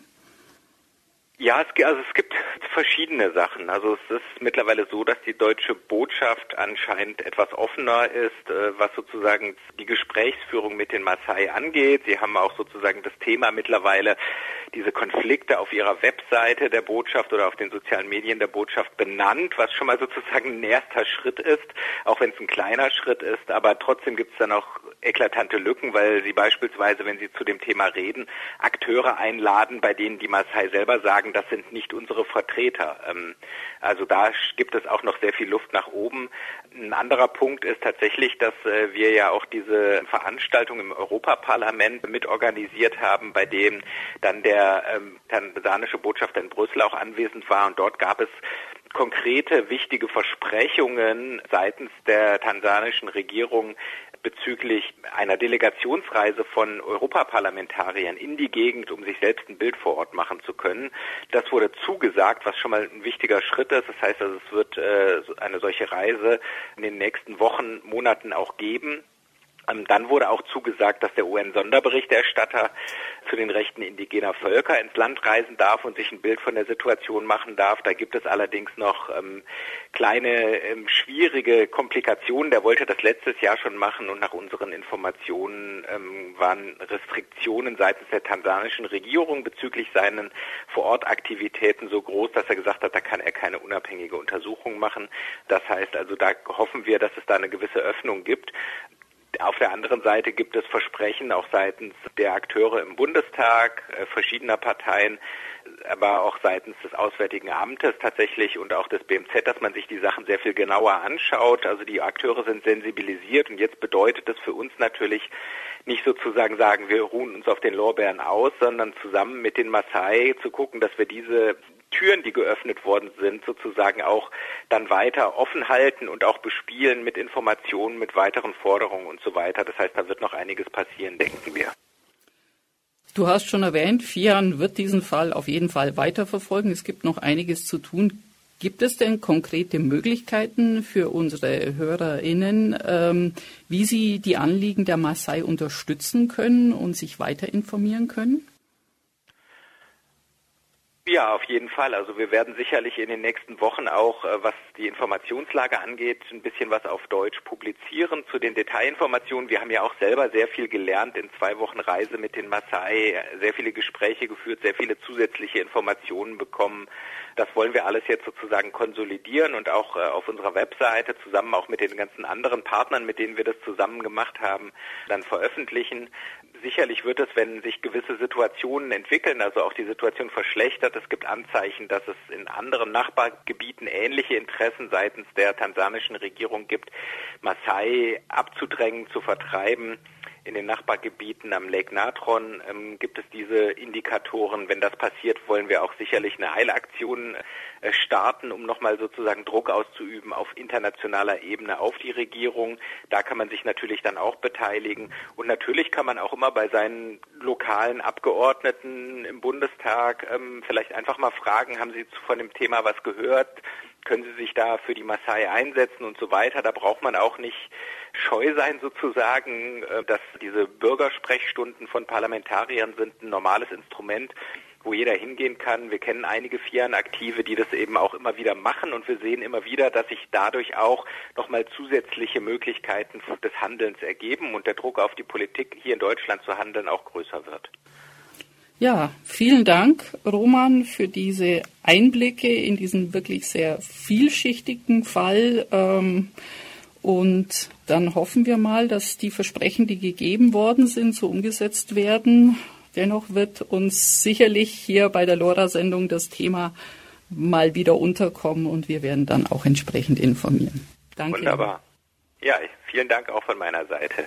Ja, es, also es gibt verschiedene Sachen. Also es ist mittlerweile so, dass die deutsche Botschaft anscheinend etwas offener ist, äh, was sozusagen die Gesprächsführung mit den Maasai angeht. Sie haben auch sozusagen das Thema mittlerweile, diese Konflikte auf ihrer Webseite der Botschaft oder auf den sozialen Medien der Botschaft benannt, was schon mal sozusagen ein erster Schritt ist, auch wenn es ein kleiner Schritt ist. Aber trotzdem gibt es dann auch eklatante Lücken, weil sie beispielsweise, wenn sie zu dem Thema reden, Akteure einladen, bei denen die Maasai selber sagen, das sind nicht unsere Vertreter. Also da gibt es auch noch sehr viel Luft nach oben. Ein anderer Punkt ist tatsächlich, dass wir ja auch diese Veranstaltung im Europaparlament mitorganisiert haben, bei dem dann der tansanische Botschafter in Brüssel auch anwesend war. Und dort gab es konkrete, wichtige Versprechungen seitens der tansanischen Regierung bezüglich einer Delegationsreise von Europaparlamentariern in die Gegend, um sich selbst ein Bild vor Ort machen zu können. Das wurde zugesagt, was schon mal ein wichtiger Schritt ist. Das heißt also, es wird äh, eine solche Reise in den nächsten Wochen, Monaten auch geben. Dann wurde auch zugesagt, dass der U N-Sonderberichterstatter zu den Rechten indigener Völker ins Land reisen darf und sich ein Bild von der Situation machen darf. Da gibt es allerdings noch ähm, kleine, ähm, schwierige Komplikationen. Der wollte das letztes Jahr schon machen und nach unseren Informationen ähm, waren Restriktionen seitens der tansanischen Regierung bezüglich seinen Vorortaktivitäten so groß, dass er gesagt hat, da kann er keine unabhängige Untersuchung machen. Das heißt also, da hoffen wir, dass es da eine gewisse Öffnung gibt. Auf der anderen Seite gibt es Versprechen auch seitens der Akteure im Bundestag, äh, verschiedener Parteien, aber auch seitens des Auswärtigen Amtes tatsächlich und auch des B M Z, dass man sich die Sachen sehr viel genauer anschaut. Also die Akteure sind sensibilisiert und jetzt bedeutet es für uns natürlich nicht sozusagen sagen, wir ruhen uns auf den Lorbeeren aus, sondern zusammen mit den Maasai zu gucken, dass wir diese Türen, die geöffnet worden sind, sozusagen auch dann weiter offen halten und auch bespielen mit Informationen, mit weiteren Forderungen und so weiter. Das heißt, da wird noch einiges passieren, denken wir. Du hast schon erwähnt, FIAN wird diesen Fall auf jeden Fall weiterverfolgen. Es gibt noch einiges zu tun. Gibt es denn konkrete Möglichkeiten für unsere HörerInnen, ähm, wie sie die Anliegen der Maasai unterstützen können und sich weiter informieren können? Ja, auf jeden Fall. Also wir werden sicherlich in den nächsten Wochen auch, was die Informationslage angeht, ein bisschen was auf Deutsch publizieren zu den Detailinformationen. Wir haben ja auch selber sehr viel gelernt in zwei Wochen Reise mit den Maasai, sehr viele Gespräche geführt, sehr viele zusätzliche Informationen bekommen. Das wollen wir alles jetzt sozusagen konsolidieren und auch auf unserer Webseite zusammen auch mit den ganzen anderen Partnern, mit denen wir das zusammen gemacht haben, dann veröffentlichen. Sicherlich wird es, wenn sich gewisse Situationen entwickeln, also auch die Situation verschlechtert, es gibt Anzeichen, dass es in anderen Nachbargebieten ähnliche Interessen seitens der tansanischen Regierung gibt, Maasai abzudrängen, zu vertreiben. In den Nachbargebieten am Lake Natron ähm, gibt es diese Indikatoren. Wenn das passiert, wollen wir auch sicherlich eine Eilaktion äh, starten, um nochmal sozusagen Druck auszuüben auf internationaler Ebene auf die Regierung. Da kann man sich natürlich dann auch beteiligen. Und natürlich kann man auch immer bei seinen lokalen Abgeordneten im Bundestag ähm, vielleicht einfach mal fragen, haben Sie von dem Thema was gehört? Können Sie sich da für die Maasai einsetzen und so weiter? Da braucht man auch nicht scheu sein sozusagen, dass diese Bürgersprechstunden von Parlamentariern sind ein normales Instrument, wo jeder hingehen kann. Wir kennen einige FIAN-Aktive, die das eben auch immer wieder machen und wir sehen immer wieder, dass sich dadurch auch nochmal zusätzliche Möglichkeiten des Handelns ergeben und der Druck auf die Politik, hier in Deutschland zu handeln, auch größer wird. Ja, vielen Dank, Roman, für diese Einblicke in diesen wirklich sehr vielschichtigen Fall. Ähm, und dann hoffen wir mal, dass die Versprechen, die gegeben worden sind, so umgesetzt werden. Dennoch wird uns sicherlich hier bei der LoRa-Sendung das Thema mal wieder unterkommen und wir werden dann auch entsprechend informieren. Danke. Wunderbar. Ja, vielen Dank auch von meiner Seite.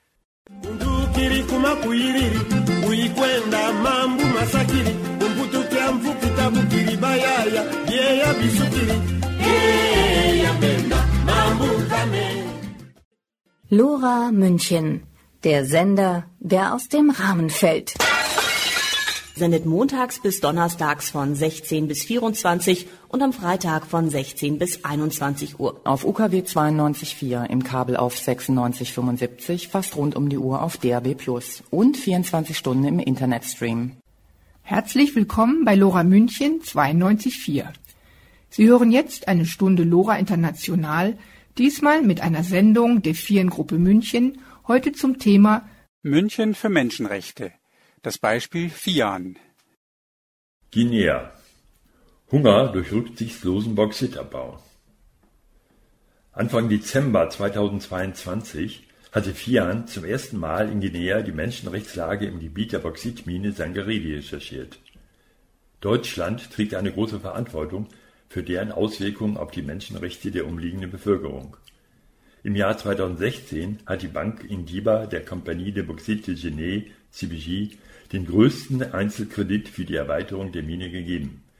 Uikwenda mambu masakiri umbutukia mfukita bukiri bayaya yeya bisukiri yeya benda mambu kame. LoRa München, der Sender, der aus dem Rahmen fällt. Sendet montags bis donnerstags von sechzehn bis vierundzwanzig und am Freitag von sechzehn bis einundzwanzig Uhr. Auf U K W zweiundneunzig Komma vier, im Kabel auf sechsundneunzig Komma fünfundsiebzig, fast rund um die Uhr auf D A B plus und vierundzwanzig Stunden im Internetstream. Herzlich willkommen bei LoRa München zweiundneunzig Komma vier. Sie hören jetzt eine Stunde LoRa International, diesmal mit einer Sendung der FIAN-Gruppe München, heute zum Thema München für Menschenrechte. Das Beispiel FIAN. Guinea. Hunger durch rücksichtslosen Bauxitabbau. Anfang Dezember zweitausendzweiundzwanzig hatte FIAN zum ersten Mal in Guinea die Menschenrechtslage im Gebiet der Bauxitmine Sangaridi recherchiert. Deutschland trägt eine große Verantwortung für deren Auswirkungen auf die Menschenrechte der umliegenden Bevölkerung. Im Jahr zweitausendsechzehn hat die Bank Indiba der Compagnie de Bauxite de Guinée, C B G, den größten Einzelkredit für die Erweiterung der Mine gegeben.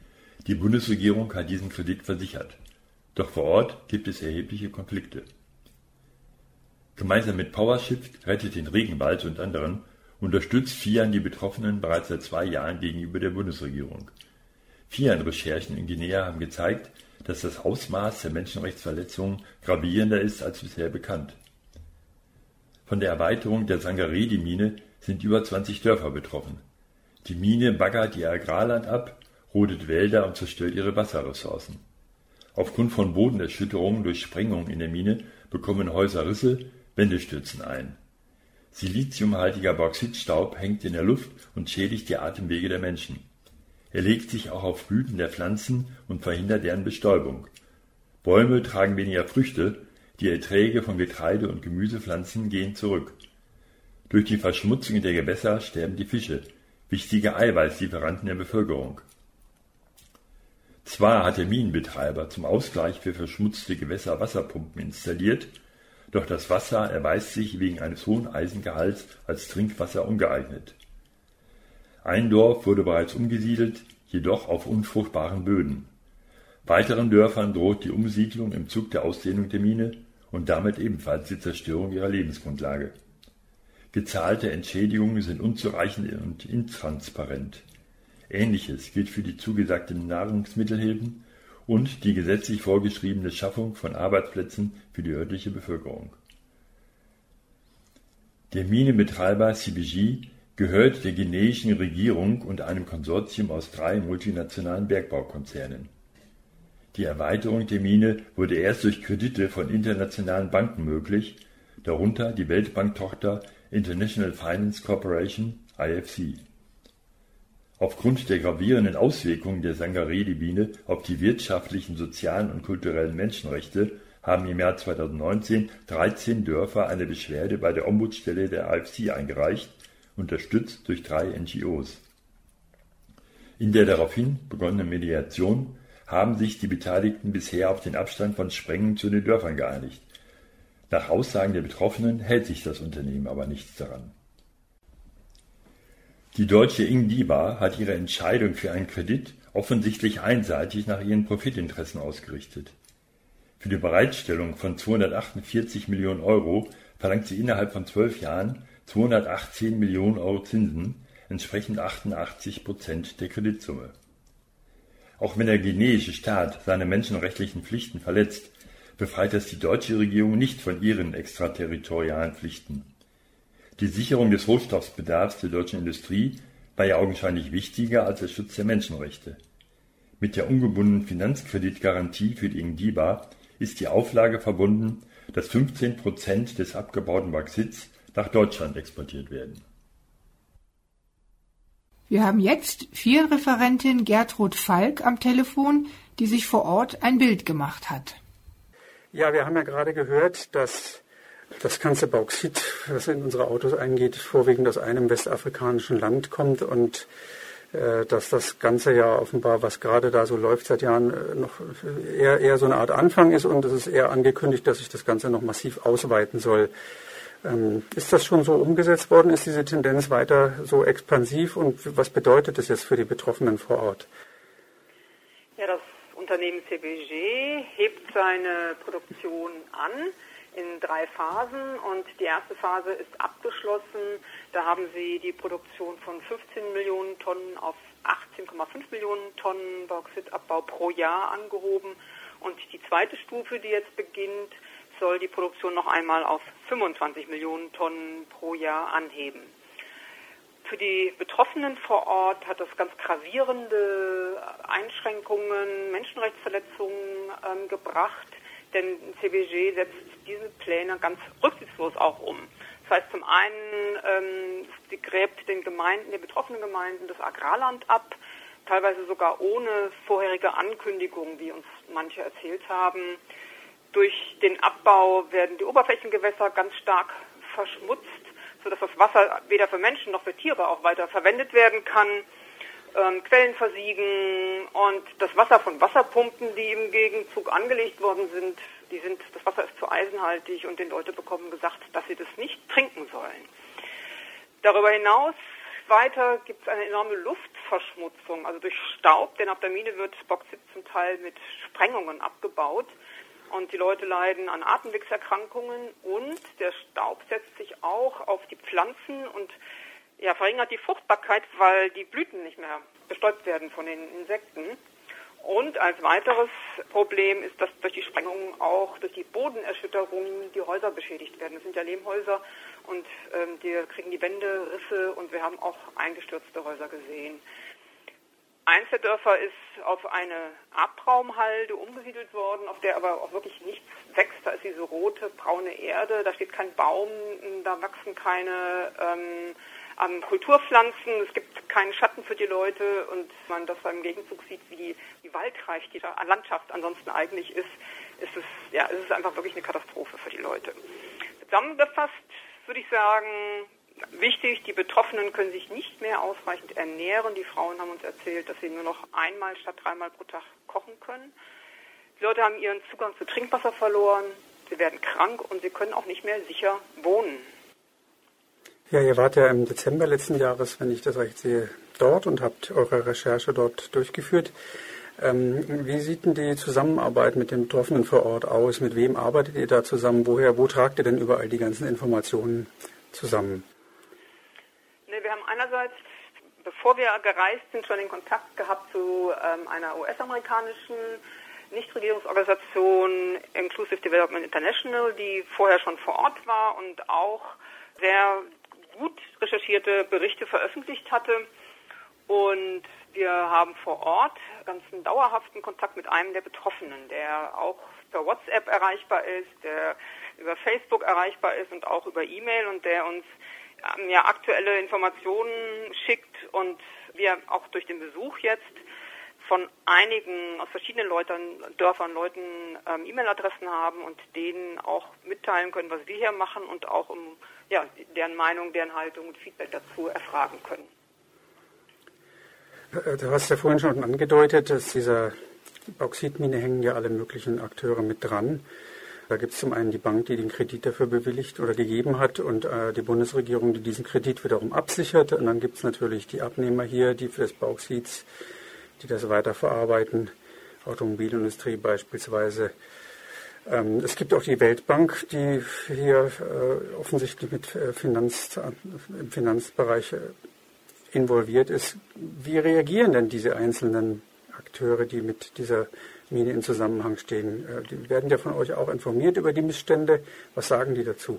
Die Bundesregierung hat diesen Kredit versichert. Doch vor Ort gibt es erhebliche Konflikte. Gemeinsam mit PowerShift, Rettet den Regenwald und anderen unterstützt FIAN die Betroffenen bereits seit zwei Jahren gegenüber der Bundesregierung. FIAN-Recherchen in Guinea haben gezeigt, dass das Ausmaß der Menschenrechtsverletzungen gravierender ist als bisher bekannt. Von der Erweiterung der Sangaredi-Mine sind über zwanzig Dörfer betroffen. Die Mine baggert ihr Agrarland ab, rodet Wälder und zerstört ihre Wasserressourcen. Aufgrund von Bodenerschütterungen durch Sprengungen in der Mine bekommen Häuser Risse, Wände stürzen ein. Siliziumhaltiger Bauxitstaub hängt in der Luft und schädigt die Atemwege der Menschen. Er legt sich auch auf Blüten der Pflanzen und verhindert deren Bestäubung. Bäume tragen weniger Früchte, die Erträge von Getreide- und Gemüsepflanzen gehen zurück. Durch die Verschmutzung der Gewässer sterben die Fische, wichtige Eiweißlieferanten der Bevölkerung. Zwar hat der Minenbetreiber zum Ausgleich für verschmutzte Gewässer Wasserpumpen installiert, doch das Wasser erweist sich wegen eines hohen Eisengehalts als Trinkwasser ungeeignet. Ein Dorf wurde bereits umgesiedelt, jedoch auf unfruchtbaren Böden. Weiteren Dörfern droht die Umsiedlung im Zug der Ausdehnung der Mine und damit ebenfalls die Zerstörung ihrer Lebensgrundlage. Gezahlte Entschädigungen sind unzureichend und intransparent. Ähnliches gilt für die zugesagten Nahrungsmittelhilfen und die gesetzlich vorgeschriebene Schaffung von Arbeitsplätzen für die örtliche Bevölkerung. Der Minenbetreiber C B G gehört der guineischen Regierung und einem Konsortium aus drei multinationalen Bergbaukonzernen. Die Erweiterung der Mine wurde erst durch Kredite von internationalen Banken möglich, darunter die Weltbanktochter International Finance Corporation I F C. Aufgrund der gravierenden Auswirkungen der Sangaredi-Mine auf die wirtschaftlichen, sozialen und kulturellen Menschenrechte haben im Jahr zweitausendneunzehn dreizehn Dörfer eine Beschwerde bei der Ombudsstelle der I F C eingereicht, unterstützt durch drei N G Os. In der daraufhin begonnenen Mediation haben sich die Beteiligten bisher auf den Abstand von Sprengungen zu den Dörfern geeinigt. Nach Aussagen der Betroffenen hält sich das Unternehmen aber nichts daran. Die deutsche Ingdiba hat ihre Entscheidung für einen Kredit offensichtlich einseitig nach ihren Profitinteressen ausgerichtet. Für die Bereitstellung von zweihundertachtundvierzig Millionen Euro verlangt sie innerhalb von zwölf Jahren zweihundertachtzehn Millionen Euro Zinsen, entsprechend achtundachtzig Prozent der Kreditsumme. Auch wenn der guineische Staat seine menschenrechtlichen Pflichten verletzt, befreit das die deutsche Regierung nicht von ihren extraterritorialen Pflichten. Die Sicherung des Rohstoffbedarfs der deutschen Industrie war ja augenscheinlich wichtiger als der Schutz der Menschenrechte. Mit der ungebundenen Finanzkreditgarantie für die Ingdiba ist die Auflage verbunden, dass fünfzehn Prozent des abgebauten Bauxits nach Deutschland exportiert werden. Wir haben jetzt FIAN-Referentin Gertrud Falk am Telefon, die sich vor Ort ein Bild gemacht hat. Ja, wir haben ja gerade gehört, dass das ganze Bauxit, das in unsere Autos eingeht, vorwiegend aus einem westafrikanischen Land kommt und äh, dass das Ganze ja offenbar, was gerade da so läuft seit Jahren, äh, noch eher, eher so eine Art Anfang ist und es ist eher angekündigt, dass sich das Ganze noch massiv ausweiten soll. Ähm, ist das schon so umgesetzt worden? Ist diese Tendenz weiter so expansiv und was bedeutet das jetzt für die Betroffenen vor Ort? Ja, das Unternehmen C B G hebt seine Produktion an in drei Phasen und die erste Phase ist abgeschlossen. Da haben sie die Produktion von fünfzehn Millionen Tonnen auf achtzehn Komma fünf Millionen Tonnen Bauxitabbau pro Jahr angehoben und die zweite Stufe, die jetzt beginnt, soll die Produktion noch einmal auf fünfundzwanzig Millionen Tonnen pro Jahr anheben. Für die Betroffenen vor Ort hat das ganz gravierende Einschränkungen, Menschenrechtsverletzungen ähm, gebracht, denn C B G setzt diese Pläne ganz rücksichtslos auch um. Das heißt, zum einen, ähm, sie gräbt den Gemeinden, den betroffenen Gemeinden das Agrarland ab, teilweise sogar ohne vorherige Ankündigung, wie uns manche erzählt haben. Durch den Abbau werden die Oberflächengewässer ganz stark verschmutzt, sodass das Wasser weder für Menschen noch für Tiere auch weiter verwendet werden kann. Ähm, Quellen versiegen und das Wasser von Wasserpumpen, die im Gegenzug angelegt worden sind, die sind, das Wasser ist zu eisenhaltig und die Leute bekommen gesagt, dass sie das nicht trinken sollen. Darüber hinaus weiter gibt es eine enorme Luftverschmutzung, also durch Staub, denn auf der Mine wird Bauxit zum Teil mit Sprengungen abgebaut und die Leute leiden an Atemwegserkrankungen und der Staub setzt sich auch auf die Pflanzen und ja, verringert die Fruchtbarkeit, weil die Blüten nicht mehr bestäubt werden von den Insekten. Und als weiteres Problem ist, dass durch die Sprengungen auch durch die Bodenerschütterungen die Häuser beschädigt werden. Das sind ja Lehmhäuser und ähm, die kriegen die Wände Risse und wir haben auch eingestürzte Häuser gesehen. Eins der Dörfer ist auf eine Abraumhalde umgesiedelt worden, auf der aber auch wirklich nichts wächst. Da ist diese rote, braune Erde, da steht kein Baum, da wachsen keine ähm, an Kulturpflanzen, es gibt keinen Schatten für die Leute und man das im Gegenzug sieht, wie, wie waldreich die Landschaft ansonsten eigentlich ist, ist es, ja, es ist einfach wirklich eine Katastrophe für die Leute. Zusammengefasst würde ich sagen, wichtig, die Betroffenen können sich nicht mehr ausreichend ernähren. Die Frauen haben uns erzählt, dass sie nur noch einmal statt dreimal pro Tag kochen können. Die Leute haben ihren Zugang zu Trinkwasser verloren, sie werden krank und sie können auch nicht mehr sicher wohnen. Ja, ihr wart ja im Dezember letzten Jahres, wenn ich das recht sehe, dort und habt eure Recherche dort durchgeführt. Ähm, wie sieht denn die Zusammenarbeit mit den Betroffenen vor Ort aus? Mit wem arbeitet ihr da zusammen? Woher, wo tragt ihr denn überall die ganzen Informationen zusammen? Ne, wir haben einerseits, bevor wir gereist sind, schon den Kontakt gehabt zu ähm, einer U S-amerikanischen Nichtregierungsorganisation Inclusive Development International, die vorher schon vor Ort war und auch sehr gut recherchierte Berichte veröffentlicht hatte. Und wir haben vor Ort ganz einen dauerhaften Kontakt mit einem der Betroffenen, der auch per WhatsApp erreichbar ist, der über Facebook erreichbar ist und auch über E-Mail und der uns ähm, ja, aktuelle Informationen schickt und wir auch durch den Besuch jetzt von einigen aus verschiedenen Leuten, Dörfern, Leuten ähm, E-Mail-Adressen haben und denen auch mitteilen können, was wir hier machen und auch um ja, deren Meinung, deren Haltung und Feedback dazu erfragen können. Du hast ja vorhin schon angedeutet, dass dieser Bauxitmine hängen ja alle möglichen Akteure mit dran. Da gibt es zum einen die Bank, die den Kredit dafür bewilligt oder gegeben hat und äh, die Bundesregierung, die diesen Kredit wiederum absichert. Und dann gibt es natürlich die Abnehmer hier, die für das Bauxit, die das weiterverarbeiten, Automobilindustrie beispielsweise. Ähm, es gibt auch die Weltbank, die hier äh, offensichtlich mit äh, Finanz, äh, im Finanzbereich äh, involviert ist. Wie reagieren denn diese einzelnen Akteure, die mit dieser Mine in Zusammenhang stehen? Äh, die werden ja von euch auch informiert über die Missstände. Was sagen die dazu?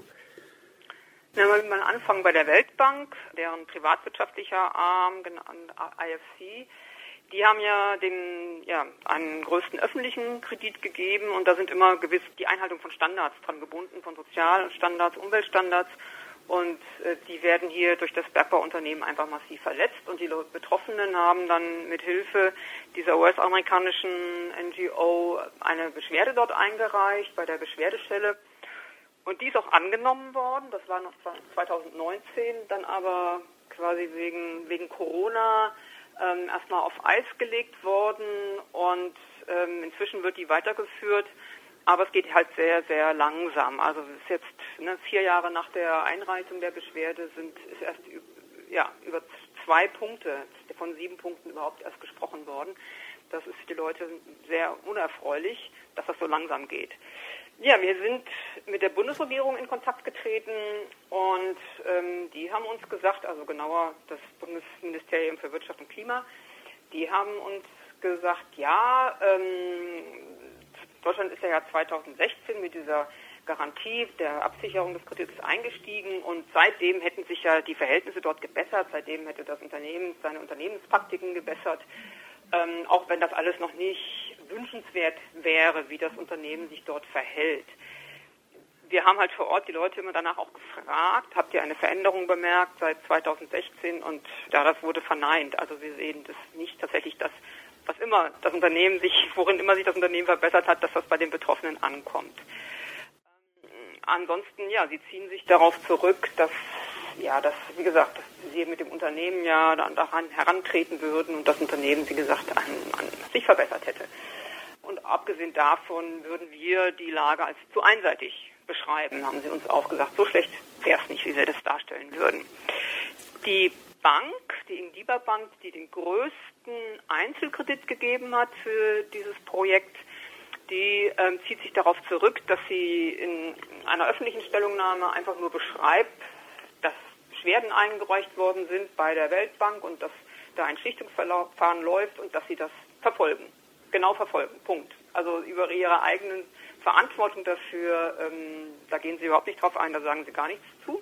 Na, wenn wir anfangen bei der Weltbank, deren privatwirtschaftlicher Arm, genannt I F C, die haben ja den, ja, einen größten öffentlichen Kredit gegeben und da sind immer gewiss die Einhaltung von Standards dran gebunden, von Sozialstandards, Umweltstandards und äh, die werden hier durch das Bergbauunternehmen einfach massiv verletzt und die Betroffenen haben dann mit Hilfe dieser U S-amerikanischen N G O eine Beschwerde dort eingereicht bei der Beschwerdestelle und die ist auch angenommen worden, das war noch zweitausendneunzehn, dann aber quasi wegen, wegen Corona Ähm, erstmal auf Eis gelegt worden und ähm, inzwischen wird die weitergeführt, aber es geht halt sehr, sehr langsam. Also es ist jetzt ne, vier Jahre nach der Einreichung der Beschwerde sind ist erst ja, über zwei Punkte von sieben Punkten überhaupt erst gesprochen worden. Das ist für die Leute sehr unerfreulich, dass das so langsam geht. Ja, wir sind mit der Bundesregierung in Kontakt getreten und ähm, die haben uns gesagt, also genauer das Bundesministerium für Wirtschaft und Klima, die haben uns gesagt, ja, ähm, Deutschland ist ja, ja zweitausendsechzehn mit dieser Garantie der Absicherung des Kredits eingestiegen und seitdem hätten sich ja die Verhältnisse dort gebessert, seitdem hätte das Unternehmen seine Unternehmenspraktiken gebessert. Ähm, auch wenn das alles noch nicht wünschenswert wäre, wie das Unternehmen sich dort verhält. Wir haben halt vor Ort die Leute immer danach auch gefragt, habt ihr eine Veränderung bemerkt seit zweitausendsechzehn und ja, das wurde verneint. Also wir sehen das nicht tatsächlich, dass was immer das Unternehmen sich, worin immer sich das Unternehmen verbessert hat, dass das bei den Betroffenen ankommt. Ähm, ansonsten, ja, sie ziehen sich darauf zurück, dass ja, dass, wie gesagt, dass sie mit dem Unternehmen ja daran herantreten würden und das Unternehmen, wie gesagt, an, an sich verbessert hätte. Und abgesehen davon würden wir die Lage als zu einseitig beschreiben, haben sie uns auch gesagt. So schlecht wäre es nicht, wie sie das darstellen würden. Die Bank, die Indiba Bank, die den größten Einzelkredit gegeben hat für dieses Projekt, die ähm, zieht sich darauf zurück, dass sie in einer öffentlichen Stellungnahme einfach nur beschreibt, dass Beschwerden eingereicht worden sind bei der Weltbank und dass da ein Schlichtungsverfahren läuft und dass sie das verfolgen, genau verfolgen, Punkt. Also über ihre eigenen Verantwortung dafür, ähm, da gehen sie überhaupt nicht drauf ein, da sagen sie gar nichts zu.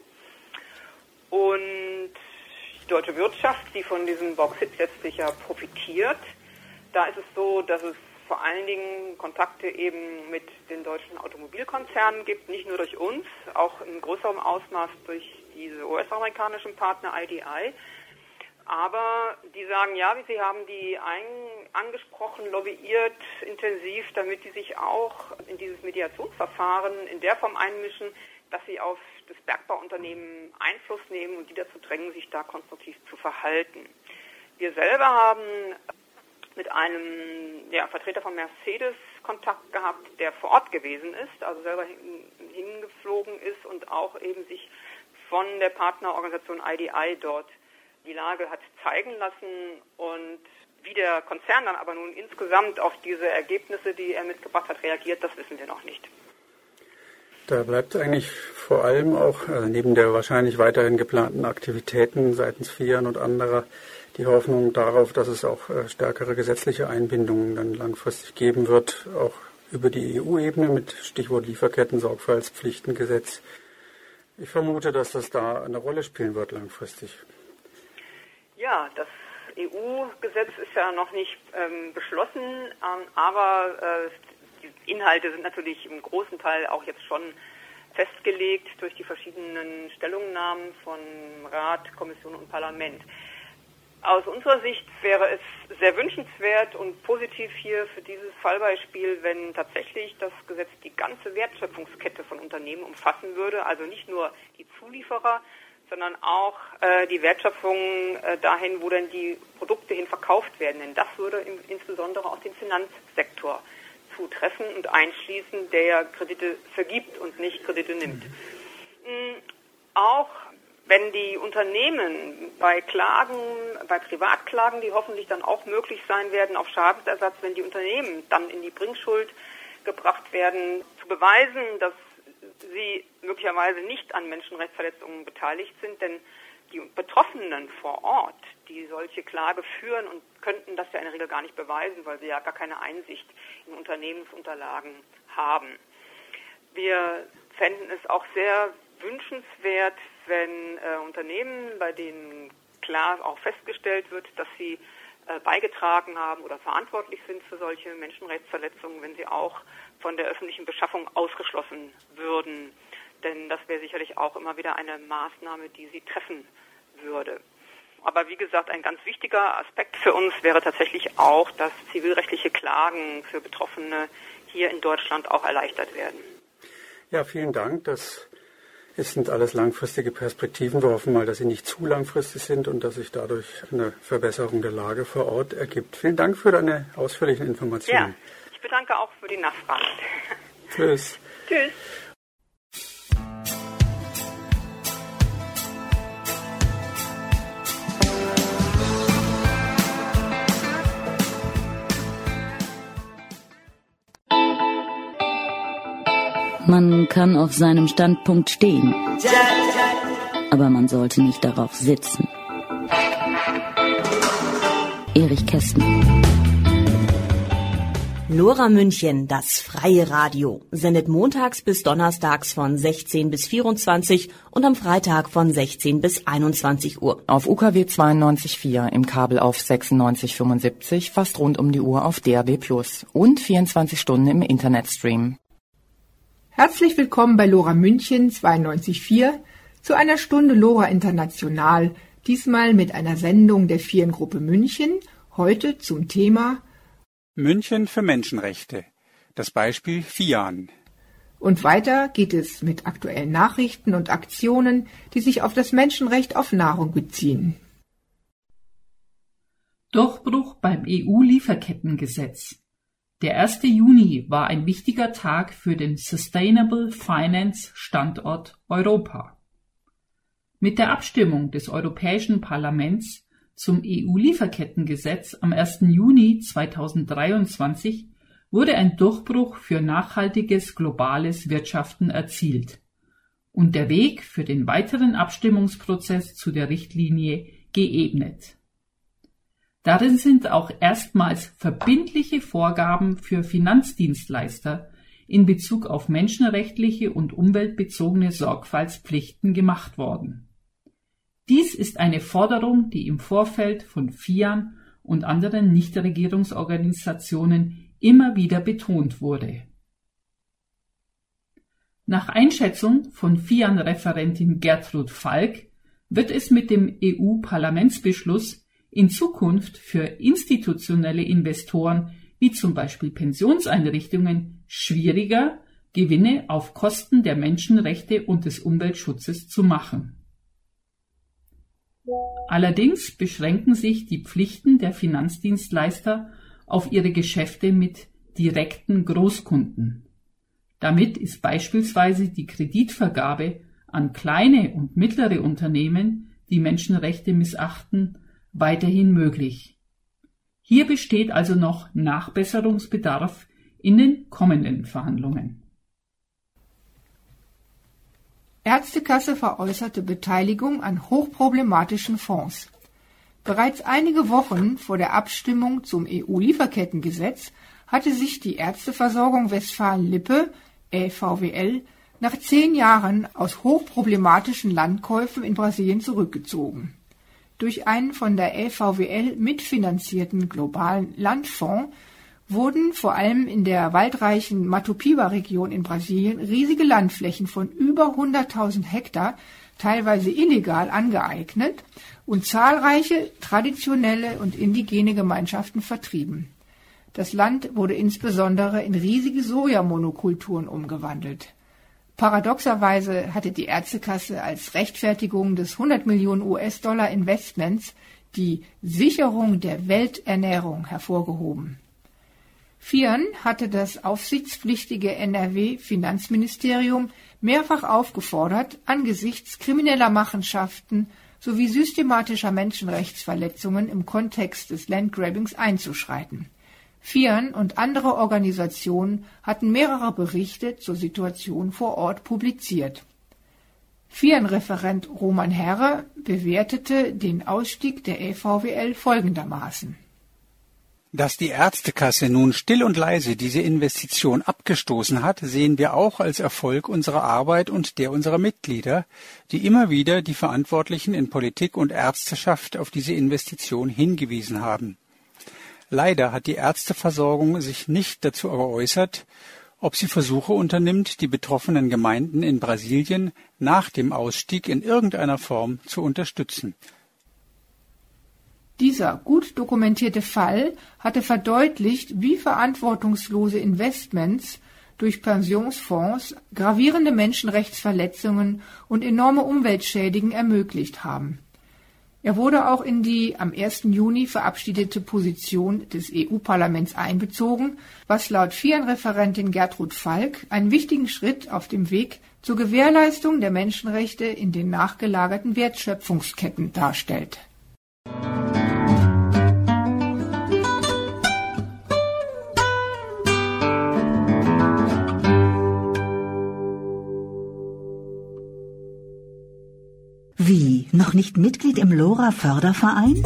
Und die deutsche Wirtschaft, die von diesem Bauxit letztlich ja profitiert, da ist es so, dass es vor allen Dingen Kontakte eben mit den deutschen Automobilkonzernen gibt, nicht nur durch uns, auch in größerem Ausmaß durch diese U S-amerikanischen Partner I D I. Aber die sagen, ja, sie haben die ein, angesprochen, lobbyiert intensiv, damit die sich auch in dieses Mediationsverfahren in der Form einmischen, dass sie auf das Bergbauunternehmen Einfluss nehmen und die dazu drängen, sich da konstruktiv zu verhalten. Wir selber haben mit einem ja, Vertreter von Mercedes Kontakt gehabt, der vor Ort gewesen ist, also selber hin, hingeflogen ist und auch eben sich von der Partnerorganisation I D I dort die Lage hat zeigen lassen. Und wie der Konzern dann aber nun insgesamt auf diese Ergebnisse, die er mitgebracht hat, reagiert, das wissen wir noch nicht. Da bleibt eigentlich vor allem auch, also neben der wahrscheinlich weiterhin geplanten Aktivitäten seitens Fian und anderer, die Hoffnung darauf, dass es auch stärkere gesetzliche Einbindungen dann langfristig geben wird, auch über die E U-Ebene mit Stichwort Lieferketten-Sorgfaltspflichtengesetz. Ich vermute, dass das da eine Rolle spielen wird langfristig. Ja, das E U-Gesetz ist ja noch nicht ähm, beschlossen, ähm, aber äh, die Inhalte sind natürlich im großen Teil auch jetzt schon festgelegt durch die verschiedenen Stellungnahmen von Rat, Kommission und Parlament. Aus unserer Sicht wäre es sehr wünschenswert und positiv hier für dieses Fallbeispiel, wenn tatsächlich das Gesetz die ganze Wertschöpfungskette von Unternehmen umfassen würde, also nicht nur die Zulieferer, sondern auch äh, die Wertschöpfung äh, dahin, wo dann die Produkte hin verkauft werden. Denn das würde im, insbesondere auch den Finanzsektor zutreffen und einschließen, der ja Kredite vergibt und nicht Kredite nimmt. Mhm. Auch wenn die Unternehmen bei Klagen, bei Privatklagen, die hoffentlich dann auch möglich sein werden, auf Schadensersatz, wenn die Unternehmen dann in die Bringschuld gebracht werden, zu beweisen, dass sie möglicherweise nicht an Menschenrechtsverletzungen beteiligt sind, denn die Betroffenen vor Ort, die solche Klage führen und könnten das ja in der Regel gar nicht beweisen, weil sie ja gar keine Einsicht in Unternehmensunterlagen haben. Wir fänden es auch sehr wünschenswert, wenn äh, Unternehmen, bei denen klar auch festgestellt wird, dass sie äh, beigetragen haben oder verantwortlich sind für solche Menschenrechtsverletzungen, wenn sie auch von der öffentlichen Beschaffung ausgeschlossen würden. Denn das wäre sicherlich auch immer wieder eine Maßnahme, die sie treffen würde. Aber wie gesagt, ein ganz wichtiger Aspekt für uns wäre tatsächlich auch, dass zivilrechtliche Klagen für Betroffene hier in Deutschland auch erleichtert werden. Ja, vielen Dank. Das Es sind alles langfristige Perspektiven. Wir hoffen mal, dass sie nicht zu langfristig sind und dass sich dadurch eine Verbesserung der Lage vor Ort ergibt. Vielen Dank für deine ausführlichen Informationen. Ja, ich bedanke auch für die Nachfrage. Tschüss. Tschüss. Man kann auf seinem Standpunkt stehen, aber man sollte nicht darauf sitzen. Erich Kästner. Lora München, das freie Radio, sendet montags bis donnerstags von sechzehn bis vierundzwanzig und am Freitag von sechzehn bis einundzwanzig Uhr. Auf U K W zweiundneunzig Komma vier, im Kabel auf sechsundneunzig Komma fünfundsiebzig, fast rund um die Uhr auf D A B plus und vierundzwanzig Stunden im Internetstream. Herzlich willkommen bei Lora München zweiundneunzig Komma vier zu einer Stunde Lora International, diesmal mit einer Sendung der Fian-Gruppe München, heute zum Thema München für Menschenrechte, das Beispiel Fian. Und weiter geht es mit aktuellen Nachrichten und Aktionen, die sich auf das Menschenrecht auf Nahrung beziehen. Durchbruch beim E U-Lieferkettengesetz. Der erste Juni war ein wichtiger Tag für den Sustainable Finance Standort Europa. Mit der Abstimmung des Europäischen Parlaments zum E U-Lieferkettengesetz am ersten Juni zweitausenddreiundzwanzig wurde ein Durchbruch für nachhaltiges globales Wirtschaften erzielt und der Weg für den weiteren Abstimmungsprozess zu der Richtlinie geebnet. Darin sind auch erstmals verbindliche Vorgaben für Finanzdienstleister in Bezug auf menschenrechtliche und umweltbezogene Sorgfaltspflichten gemacht worden. Dies ist eine Forderung, die im Vorfeld von FIAN und anderen Nichtregierungsorganisationen immer wieder betont wurde. Nach Einschätzung von FIAN-Referentin Gertrud Falk wird es mit dem E U-Parlamentsbeschluss in Zukunft für institutionelle Investoren wie zum Beispiel Pensionseinrichtungen schwieriger, Gewinne auf Kosten der Menschenrechte und des Umweltschutzes zu machen. Allerdings beschränken sich die Pflichten der Finanzdienstleister auf ihre Geschäfte mit direkten Großkunden. Damit ist beispielsweise die Kreditvergabe an kleine und mittlere Unternehmen, die Menschenrechte missachten, weiterhin möglich. Hier besteht also noch Nachbesserungsbedarf in den kommenden Verhandlungen. Ärztekasse veräußerte Beteiligung an hochproblematischen Fonds. Bereits einige Wochen vor der Abstimmung zum E U-Lieferkettengesetz hatte sich die Ärzteversorgung Westfalen-Lippe, E V W L, nach zehn Jahren aus hochproblematischen Landkäufen in Brasilien zurückgezogen. Durch einen von der E V W L mitfinanzierten globalen Landfonds wurden vor allem in der waldreichen Matopiba-Region in Brasilien riesige Landflächen von über hunderttausend Hektar teilweise illegal angeeignet und zahlreiche traditionelle und indigene Gemeinschaften vertrieben. Das Land wurde insbesondere in riesige Sojamonokulturen umgewandelt. Paradoxerweise hatte die Ärztekasse als Rechtfertigung des hundert Millionen U S-Dollar Investments die Sicherung der Welternährung hervorgehoben. FIAN hatte das aufsichtspflichtige N R W-Finanzministerium mehrfach aufgefordert, angesichts krimineller Machenschaften sowie systematischer Menschenrechtsverletzungen im Kontext des Landgrabbings einzuschreiten. FIAN und andere Organisationen hatten mehrere Berichte zur Situation vor Ort publiziert. FIAN-Referent Roman Herre bewertete den Ausstieg der E V W L folgendermaßen. Dass die Ärztekasse nun still und leise diese Investition abgestoßen hat, sehen wir auch als Erfolg unserer Arbeit und der unserer Mitglieder, die immer wieder die Verantwortlichen in Politik und Ärzteschaft auf diese Investition hingewiesen haben. Leider hat die Ärzteversorgung sich nicht dazu geäußert, ob sie Versuche unternimmt, die betroffenen Gemeinden in Brasilien nach dem Ausstieg in irgendeiner Form zu unterstützen. Dieser gut dokumentierte Fall hatte verdeutlicht, wie verantwortungslose Investments durch Pensionsfonds gravierende Menschenrechtsverletzungen und enorme Umweltschädigen ermöglicht haben. Er wurde auch in die am ersten Juni verabschiedete Position des E U-Parlaments einbezogen, was laut FIAN-Referentin Gertrud Falk einen wichtigen Schritt auf dem Weg zur Gewährleistung der Menschenrechte in den nachgelagerten Wertschöpfungsketten darstellt. Wie, noch nicht Mitglied im LoRa-Förderverein?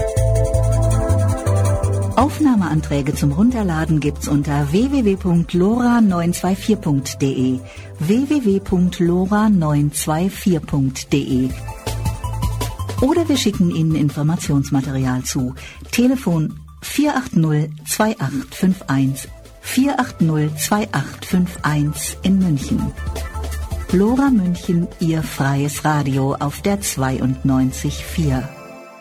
Aufnahmeanträge zum Runterladen gibt's unter w w w punkt lora neun zwei vier punkt de, w w w punkt lora neun zwei vier punkt de. Oder wir schicken Ihnen Informationsmaterial zu. Telefon vier acht null zwei acht fünf eins, vier acht null zwei acht fünf eins in München. LoRa München, Ihr freies Radio auf der zweiundneunzig Komma vier.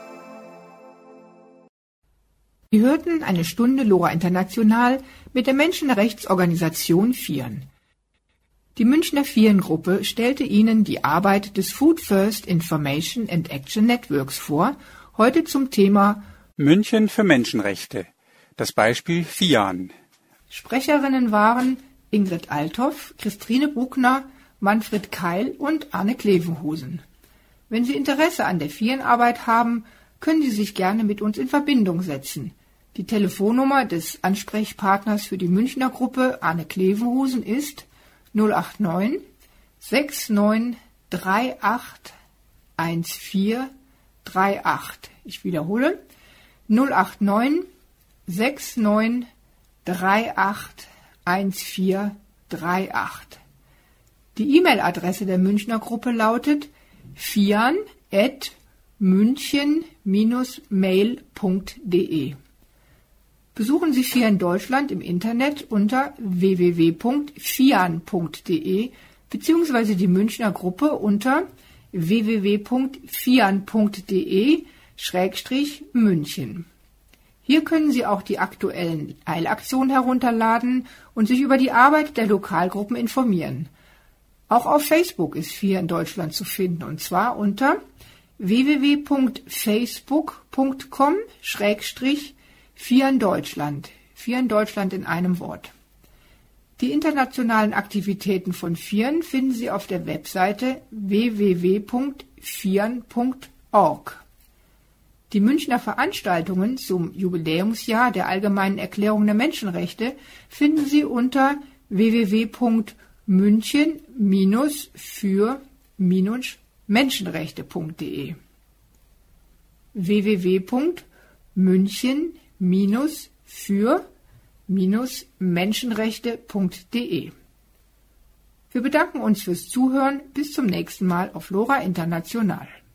Sie hörten eine Stunde LoRa International mit der Menschenrechtsorganisation FIAN. Die Münchner FIAN-Gruppe stellte Ihnen die Arbeit des Food First Information and Action Networks vor, heute zum Thema München für Menschenrechte, das Beispiel FIAN. Sprecherinnen waren Ingrid Althoff, Christine Bruckner, Manfred Keil und Arne Klevenhusen. Wenn Sie Interesse an der Virenarbeit haben, können Sie sich gerne mit uns in Verbindung setzen. Die Telefonnummer des Ansprechpartners für die Münchner Gruppe, Arne Klevenhusen, ist null acht neun sechs neun drei acht eins vier drei acht. Ich wiederhole, null acht neun sechs neun drei acht eins vier drei acht. Die E-Mail-Adresse der Münchner Gruppe lautet fian at münchen mail punkt de. Besuchen Sie Fian Deutschland im Internet unter w w w punkt fian punkt de bzw. die Münchner Gruppe unter w w w punkt fian punkt de schrägstrich München. Hier können Sie auch die aktuellen Eilaktionen herunterladen und sich über die Arbeit der Lokalgruppen informieren. Auch auf Facebook ist Fian Deutschland zu finden, und zwar unter w w w punkt facebook punkt com schrägstrich Fian Deutschland. Fian Deutschland in einem Wort. Die internationalen Aktivitäten von Fian finden Sie auf der Webseite w w w punkt fian punkt org. Die Münchner Veranstaltungen zum Jubiläumsjahr der Allgemeinen Erklärung der Menschenrechte finden Sie unter w w w punkt münchen für menschenrechte punkt de. w w w punkt münchen für menschenrechte punkt de. Wir bedanken uns fürs Zuhören. Bis zum nächsten Mal auf LoRa International.